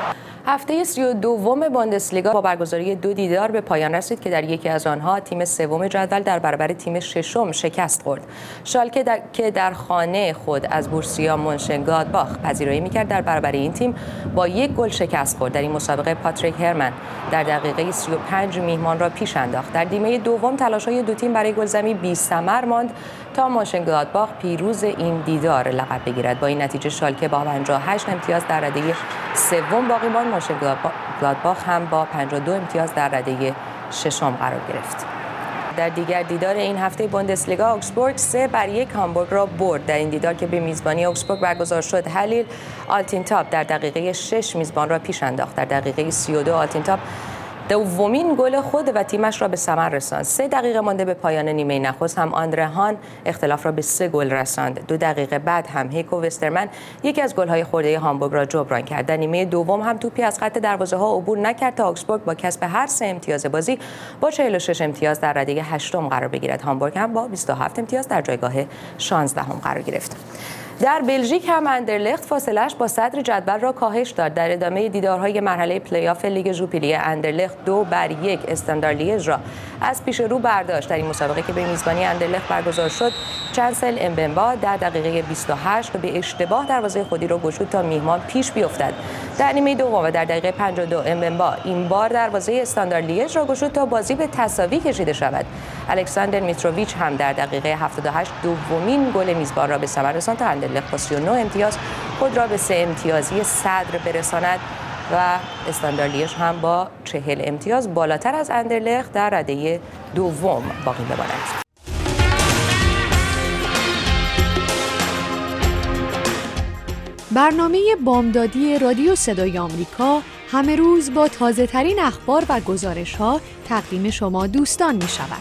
هفته سی و دوم بوندسلیگا با برگزاری دو دیدار به پایان رسید که در یکی از آنها تیم سوم جدول در برابر تیم ششم شکست خورد. شالکه در... که در خانه خود از بورسیا مونشنگلادباخ پذیرایی می‌کرد در برابر این تیم با یک گل شکست خورد. در این مسابقه پاتریک هرمن در دقیقه سی و پنج میهمان را پیش انداخت. در نیمه دوم تلاش‌های دو تیم برای گلزنی بی‌ثمر ماند تا مونشنگلادباخ پیروز این دیدار لقب بگیرد. با این نتیجه شالکه با پنجاه و هشت امتیاز در رده سوم باقی ماند. مونشنگلادباخ هم با پنجاه و دو امتیاز در رده ششم قرار گرفت. در دیگر دیدار این هفته بوندسلیگا اوکسبورگ سه بر یک هامبورگ را برد. در این دیدار که به میزبانی اوکسبورگ برگزار شد، هلیل آلتینتاپ در دقیقه شش میزبان را پیش انداخت. در دقیقه سی و دو آلتینتاپ دومین گل خود و تیمش را به ثمر رساند. سه دقیقه مانده به پایان نیمه نخست هم آندره هان اختلاف را به سه گل رساند. دو دقیقه بعد هم هیکو وسترمن یکی از گل‌های خورده هامبورگ را جبران کرد. در نیمه دوم هم توپی از خط دروازه‌ها عبور نکرد تا اوکسبورگ با کسب هر سه امتیاز بازی با چهل و شش امتیاز در رده هشتم قرار بگیرد. هامبورگ هم با بیست و هفت امتیاز در جایگاه شانزدهم قرار گرفت. در بلژیک هم اندرلخت فاصله‌اش با صدر جدول را کاهش داد. در ادامه دیدارهای مرحله پلی‌آف لیگ ژوپیلیه اندرلخت دو بر یک استاندارد لیژ را از پیش رو برداشت. در این مسابقه که به میزبانی اندرلخت برگزار شد، چانسل امبمبا در دقیقه بیست و هشت به اشتباه دروازه خودی را گشود تا میهمان پیش بیفتد. در نیمه دوم و در دقیقه پنجاه و دو امبمبا این بار دروازه استاندارد لیژ را گشود تا بازی به تساوی کشیده شود. الکساندر میتروویچ هم در دقیقه هفتاد و هشت دومین گل میزبان را به ثمر رساند تا اندرلخت با سی و نه امتیاز خود را به سه امتیازی صدر برساند و استاندارد لیژ هم با چهل امتیاز بالاتر از اندرلخت در رده دوم باقی بماند. برنامه بامدادی رادیو صدای آمریکا همه روز با تازه ترین اخبار و گزارش ها تقدیم شما دوستان می شود.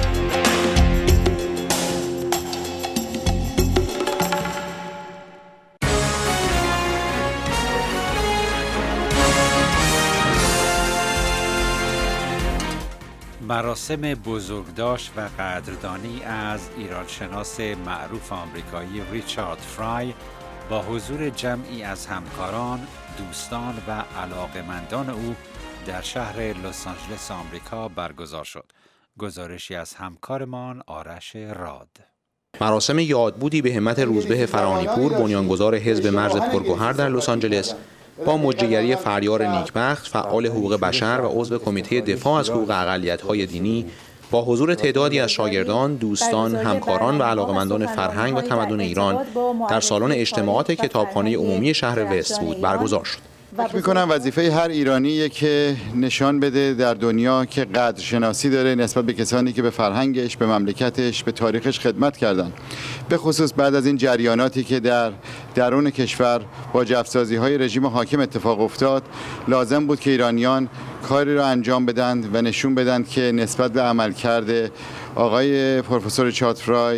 مراسم بزرگداشت و قدردانی از ایرانشناس معروف آمریکایی ریچارد فرای با حضور جمعی از همکاران، دوستان و علاقه‌مندان او در شهر لس آنجلس آمریکا برگزار شد. گزارشی از همکارمان آرش راد. مراسم یادبودی به همت روزبه فرانی‌پور، بنیانگذار حزب مرز پرگوهر در لس آنجلس، با مجریگری فریار نیکبخت، فعال حقوق بشر و عضو کمیته دفاع از حقوق اقلیت‌های دینی، با حضور تعدادی از شاگردان، دوستان، همکاران و علاقه‌مندان فرهنگ و تمدن ایران در سالن اجتماعات کتابخانه عمومی شهر وست‌وود برگزار شد. فکر می‌کنم وظیفه هر ایرانیه که نشان بده در دنیا که قدرشناسی داره نسبت به کسانی که به فرهنگش، به مملکتش، به تاریخش خدمت کردن. به خصوص بعد از این جریاناتی که در درون کشور با جفسازی‌های رژیم حاکم اتفاق افتاد، لازم بود که ایرانیان کاری را انجام بدن و نشون بدن که نسبت به عملکرد آقای پروفسور ریچارد فرای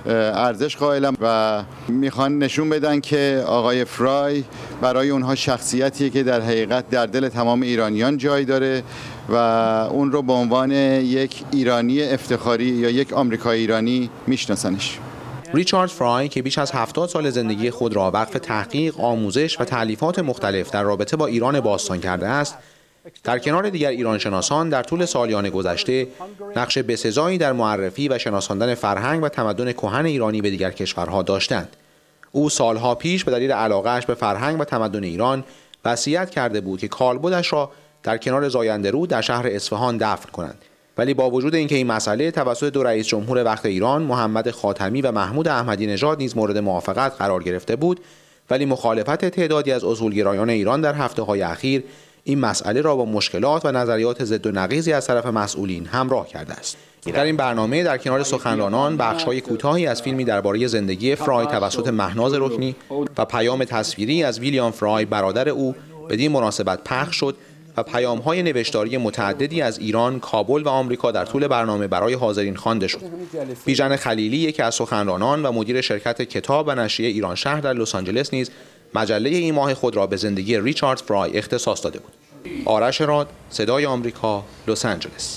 ارزش قائلم و میخوان نشون بدن که آقای فرای برای اونها شخصیتیه که در حقیقت در دل تمام ایرانیان جای داره و اون رو به عنوان یک ایرانی افتخاری یا یک آمریکایی ایرانی میشناسنش. ریچارد فرای که بیش از هفتاد سال زندگی خود را وقف تحقیق، آموزش و تألیفات مختلف در رابطه با ایران باستان کرده است، در کنار دیگر ایرانشناسان در طول سالیان گذشته نقش بسزایی در معرفی و شناساندن فرهنگ و تمدن کهن ایرانی به دیگر کشورها داشتند. او سالها پیش به دلیل علاقه‌اش به فرهنگ و تمدن ایران وصیت کرده بود که کالبدش را در کنار زاینده در شهر اصفهان دفن کنند. ولی با وجود اینکه این مسئله توسط دو رئیس جمهور وقت ایران، محمد خاتمی و محمود احمدی نژاد نیز مورد موافقت قرار گرفته بود، ولی مخالفت تعدادی از اصولگرایان ایران در هفته‌های اخیر این مسئله را با مشکلات و نظریات ضد و نقیضی از طرف مسئولین همراه کرده است. در این برنامه در کنار سخنرانان بخش‌های کوتاهی از فیلمی درباره زندگی فرای توسط مهناز رکنی و پیام تصویری از ویلیام فرای برادر او بدین مناسبت پخش شد و پیام‌های نوشتاری متعددی از ایران، کابل و آمریکا در طول برنامه برای حاضرین خوانده شد. بیژن خلیلی یکی از سخنرانان و مدیر شرکت کتاب و نشریه ایران شهر در لس آنجلس نیز مجله این ماه خود را به زندگی ریچارد فرای اختصاص داده بود. آرش راد، صدای آمریکا، لس آنجلس.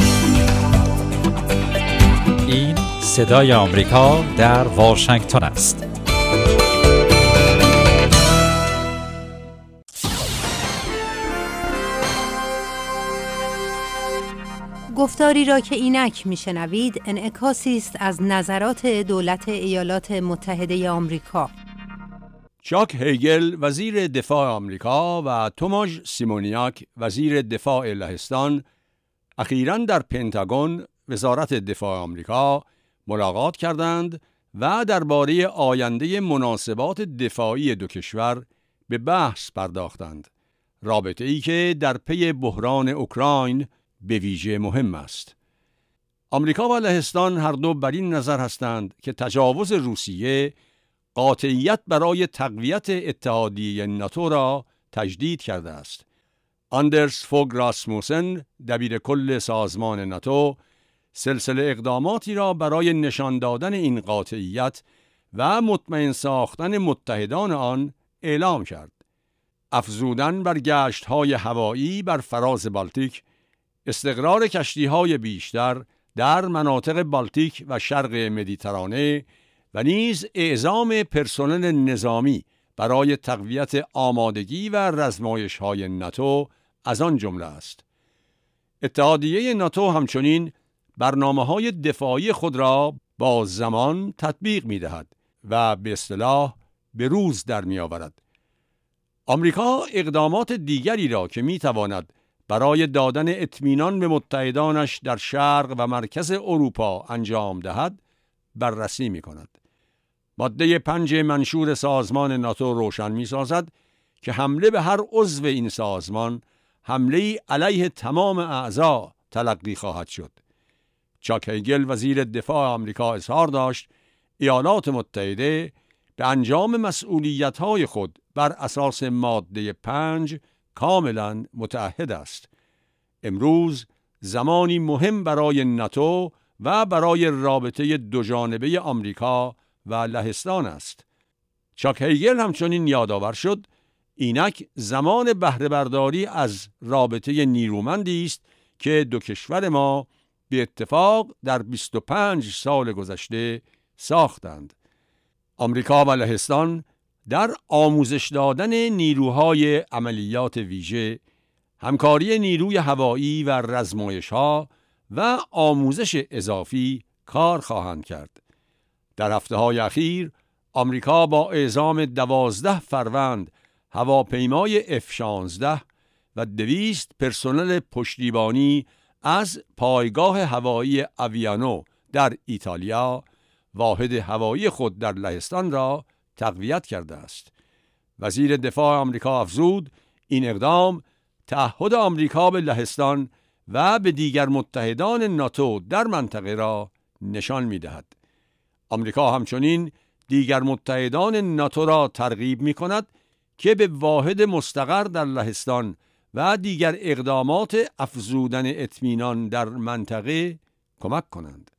این صدای آمریکا در واشنگتن است. گفتاری را که اینک میشنوید انعکاسی است از نظرات دولت ایالات متحده آمریکا. چاک هیگل وزیر دفاع آمریکا و توماژ سیمونیاک وزیر دفاع لهستان اخیراً در پنتاگون وزارت دفاع آمریکا ملاقات کردند و درباره آینده مناسبات دفاعی دو کشور به بحث پرداختند. رابطه ای که در پی بحران اوکراین به ویژه مهم است. آمریکا و لهستان هر دو بر این نظر هستند که تجاوز روسیه قاطعیت برای تقویت اتحادیه ناتو را تجدید کرده است. آندرس فوگ راسموسن دبیر کل سازمان ناتو سلسله اقداماتی را برای نشان دادن این قاطعیت و مطمئن ساختن متحدان آن اعلام کرد. افزودن بر گشت‌های هوایی بر فراز بالتیک، استقرار کشتی‌های بیشتر در مناطق بالتیک و شرق مدیترانه و نیز اعزام پرسنل نظامی برای تقویت آمادگی و رزمایش‌های ناتو از آن جمله است. اتحادیه ناتو همچنین برنامه‌های دفاعی خود را با زمان تطبیق می‌دهد و به اصطلاح به روز در می‌آورد. آمریکا اقدامات دیگری را که می‌تواند برای دادن اطمینان به متحدانش در شرق و مرکز اروپا انجام دهد بررسی می‌کند. ماده پنج منشور سازمان ناتو روشن می‌سازد که حمله به هر عضو این سازمان حمله‌ای علیه تمام اعضا تلقی خواهد شد. چاک هیگل وزیر دفاع آمریکا اظهار داشت ایالات متحده به انجام مسئولیت‌های خود بر اساس ماده پنج کاملا متعهد است. امروز زمانی مهم برای ناتو و برای رابطه دوجانبه آمریکا و لهستان است. چاک هیگل همچنین یادآور شد اینک زمان بهره برداری از رابطه نیرومندی است که دو کشور ما به اتفاق در بیست و پنج سال گذشته ساختند. آمریکا و لهستان در آموزش دادن نیروهای عملیات ویژه، همکاری نیروی هوایی و رزمایش‌ها و آموزش اضافی کار خواهند کرد. در هفته‌های اخیر آمریکا با اعزام دوازده فروند هواپیمای اف شانزده و دویست پرسنل پشتیبانی از پایگاه هوایی اویانو در ایتالیا واحد هوایی خود در لهستان را تقویت کرده است. وزیر دفاع آمریکا افزود این اقدام تعهد آمریکا به لهستان و به دیگر متحدان ناتو در منطقه را نشان می‌دهد. آمریکا همچنین دیگر متحدان ناتو را ترغیب می‌کند که به واحد مستقر در لهستان و دیگر اقدامات افزودن اطمینان در منطقه کمک کنند.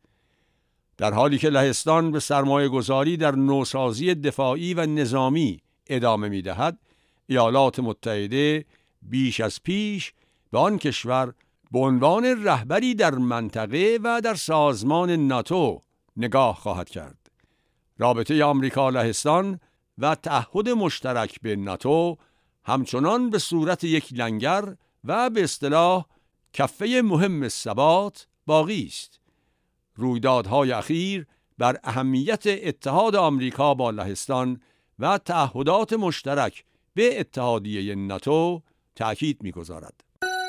در حالی که لهستان به سرمایه گذاری در نوسازی دفاعی و نظامی ادامه می دهد، ایالات متحده بیش از پیش به آن کشور به عنوان رهبری در منطقه و در سازمان ناتو نگاه خواهد کرد. رابطه آمریکا لهستان و تعهد مشترک به ناتو همچنان به صورت یک لنگر و به اصطلاح کفه مهم ثبات باقی است. رویدادهای اخیر بر اهمیت اتحاد آمریکا با لهستان و تعهدات مشترک به اتحادیه ناتو تأکید می‌گذارد.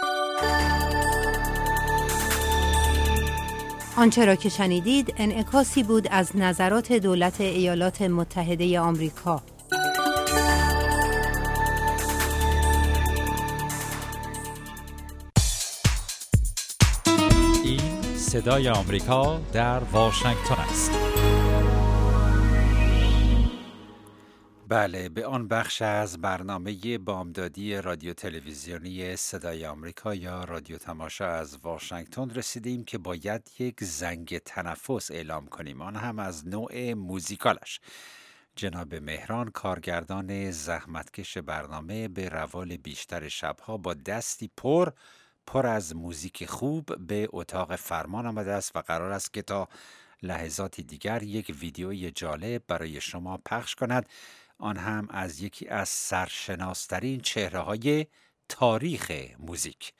آنچه را که شنیدید انعکاسی بود از نظرات دولت ایالات متحده آمریکا. این صدای آمریکا در واشنگتن است. بله، به آن بخش از برنامه بامدادی رادیو تلویزیونی صدای آمریکا یا رادیو تماشا از واشنگتن رسیدیم که باید یک زنگ تنفس اعلام کنیم، آن هم از نوع موزیکالش. جناب مهران کارگردان زحمتکش برنامه به روال بیشتر شبها با دستی پر پر از موزیک خوب به اتاق فرمان آمده است و قرار است که تا لحظاتی دیگر یک ویدیوی جالب برای شما پخش کند، آن هم از یکی از سرشناسترین چهره‌های تاریخ موزیک.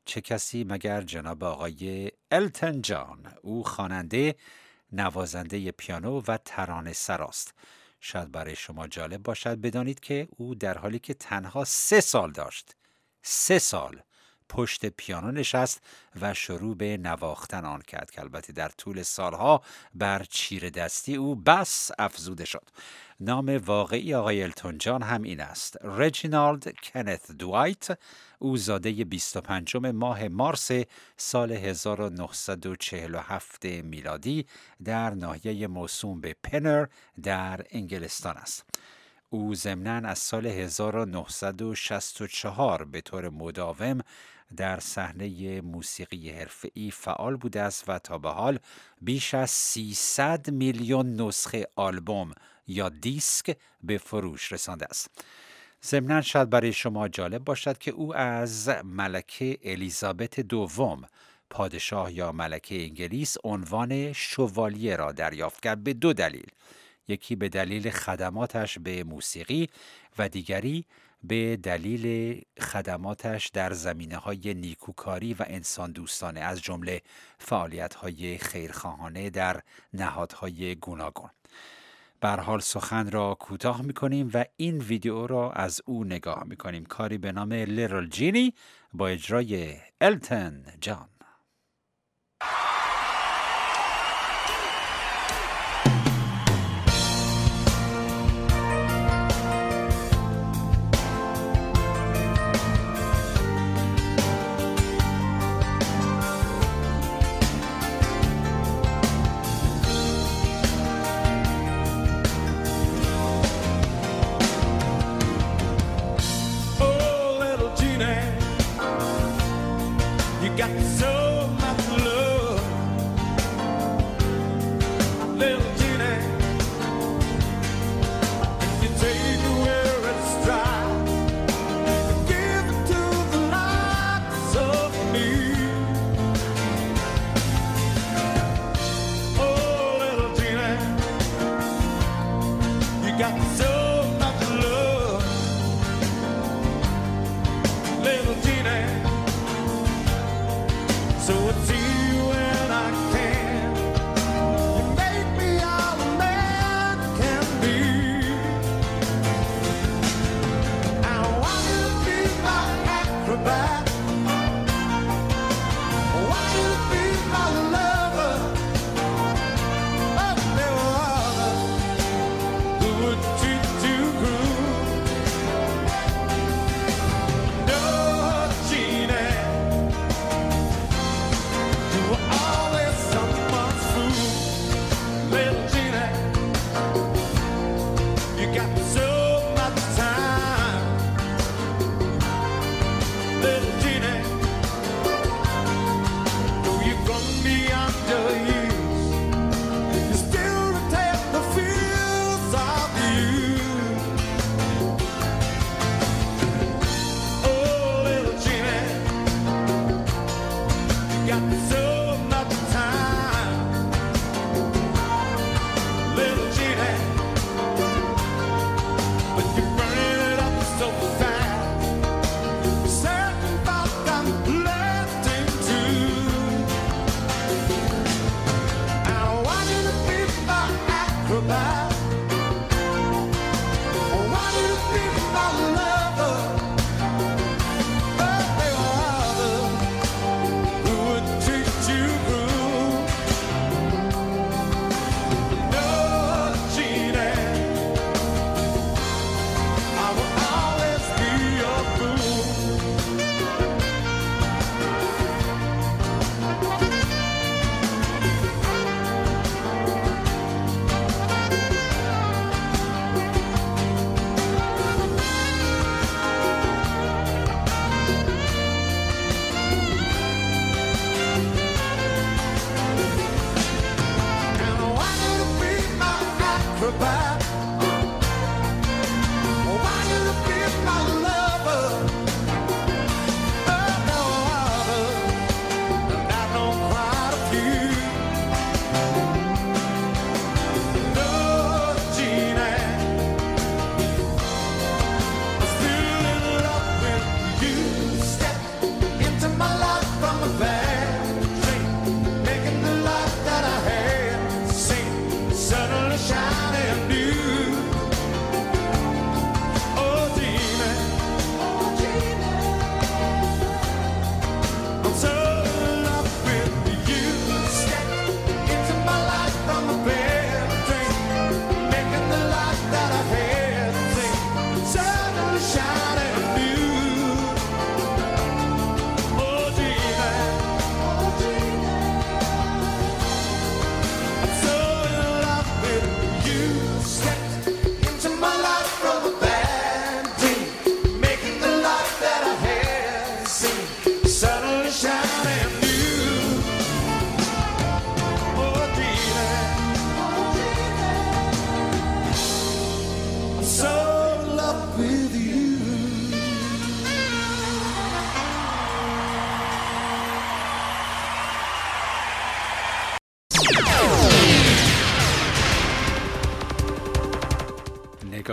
چه کسی مگر جناب آقای التون جان. او خواننده، نوازنده پیانو و ترانه سراست. شاید برای شما جالب باشد بدانید که او در حالی که تنها سه سال داشت، سه سال پشت پیانو نشست و شروع به نواختن آن کرد که البته در طول سالها بر چیره دستی او بس افزوده شد. نام واقعی آقای التون جان هم این است: رجینالد کنت دوایت. او زاده بیست و پنجم ماه مارس سال هزار و نهصد و چهل و هفت میلادی در ناحیه موسوم به پنر در انگلستان است. او ضمناً از سال هزار و نهصد و شصت و چهار به طور مداوم در صحنه موسیقی حرفه‌ای فعال بوده است و تا به حال بیش از سیصد میلیون نسخه آلبوم یا دیسک به فروش رسانده است. ضمناً شاید برای شما جالب باشد که او از ملکه الیزابت دوم، پادشاه یا ملکه انگلیس، عنوان شوالیه را دریافت کرد به دو دلیل. یکی به دلیل خدماتش به موسیقی و دیگری به دلیل خدماتش در زمینه‌های نیکوکاری و انسان دوستانه، از جمله فعالیت‌های خیرخواهانه در نهادهای گوناگون. به هر حال سخن را کوتاه می‌کنیم و این ویدیو را از او نگاه می‌کنیم، کاری به نام لیتل جینی با اجرای التون جان.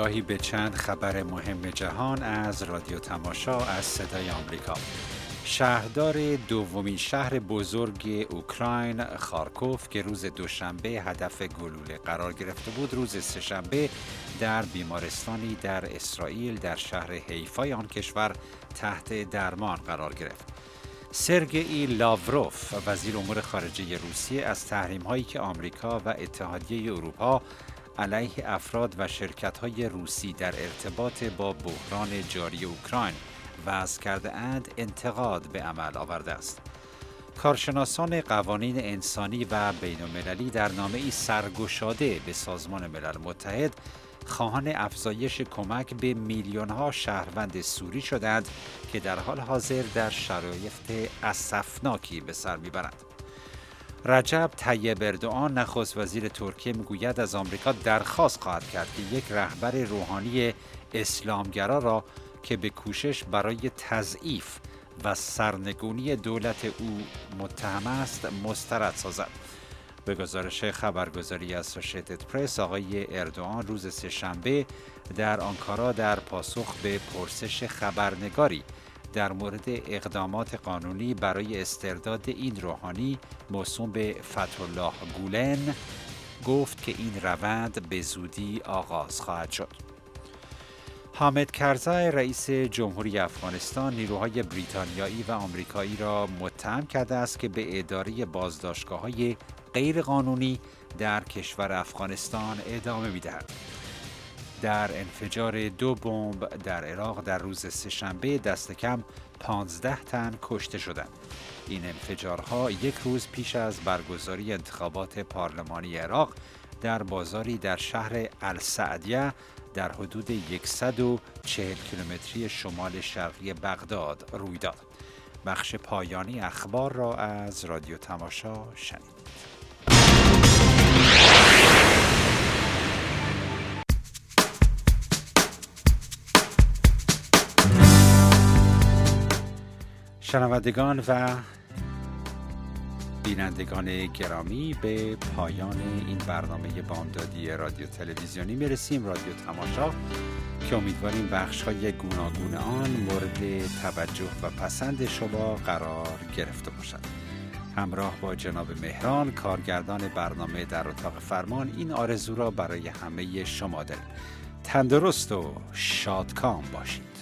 نگاهی به چند خبر مهم جهان از رادیو تماشا از صدای آمریکا. شهردار دومین شهر بزرگ اوکراین خارکوف که روز دوشنبه هدف گلوله قرار گرفته بود، روز سه‌شنبه در بیمارستانی در اسرائیل در شهر حیفای آن کشور تحت درمان قرار گرفت. سرگئی لاوروف وزیر امور خارجه روسیه از تحریم‌هایی که آمریکا و اتحادیه اروپا علیه افراد و شرکت‌های روسی در ارتباط با بحران جاری اوکراین وضع کرده اند انتقاد به عمل آورده است. کارشناسان قوانین انسانی و بین‌المللی در نامه‌ای سرگشاده به سازمان ملل متحد خواهان افزایش کمک به میلیون‌ها شهروند سوری شدند که در حال حاضر در شرایط اسفناکی به سر میبرند. رجب طیب اردوغان نخست وزیر ترکیه میگوید از آمریکا درخواست خواهد کرد که یک رهبر روحانی اسلامگرا را که به کوشش برای تضعیف و سرنگونی دولت او متهم است مسترد سازد. به گزارش خبرگزاری اسوشیتد پرس، آقای اردوغان روز سه‌شنبه در آنکارا در پاسخ به پرسش خبرنگاری در مورد اقدامات قانونی برای استرداد این روحانی موسوم به فتح‌الله گولن گفت که این روند به زودی آغاز خواهد شد. حامد کرزای رئیس جمهوری افغانستان نیروهای بریتانیایی و آمریکایی را متهم کرده است که به اداره بازداشتگاه‌های غیرقانونی در کشور افغانستان ادامه می‌دهد. در انفجار دو بمب در عراق در روز سه‌شنبه دست کم پانزده تن کشته شدند. این انفجارها یک روز پیش از برگزاری انتخابات پارلمانی عراق در بازاری در شهر السعدیه در حدود صد و چهل کیلومتری شمال شرقی بغداد روی داد. بخش پایانی اخبار را از رادیو تماشا شنید. شنوندگان و بینندگان گرامی، به پایان این برنامه بامدادی رادیو تلویزیونی میرسیم. رادیو تماشا که امیدواریم بخش‌های گوناگون آن مورد توجه و پسند شما قرار گرفته باشد. همراه با جناب مهران کارگردان برنامه در اتاق فرمان این آرزو را برای همه شما داریم. تندرست و شادکام باشید.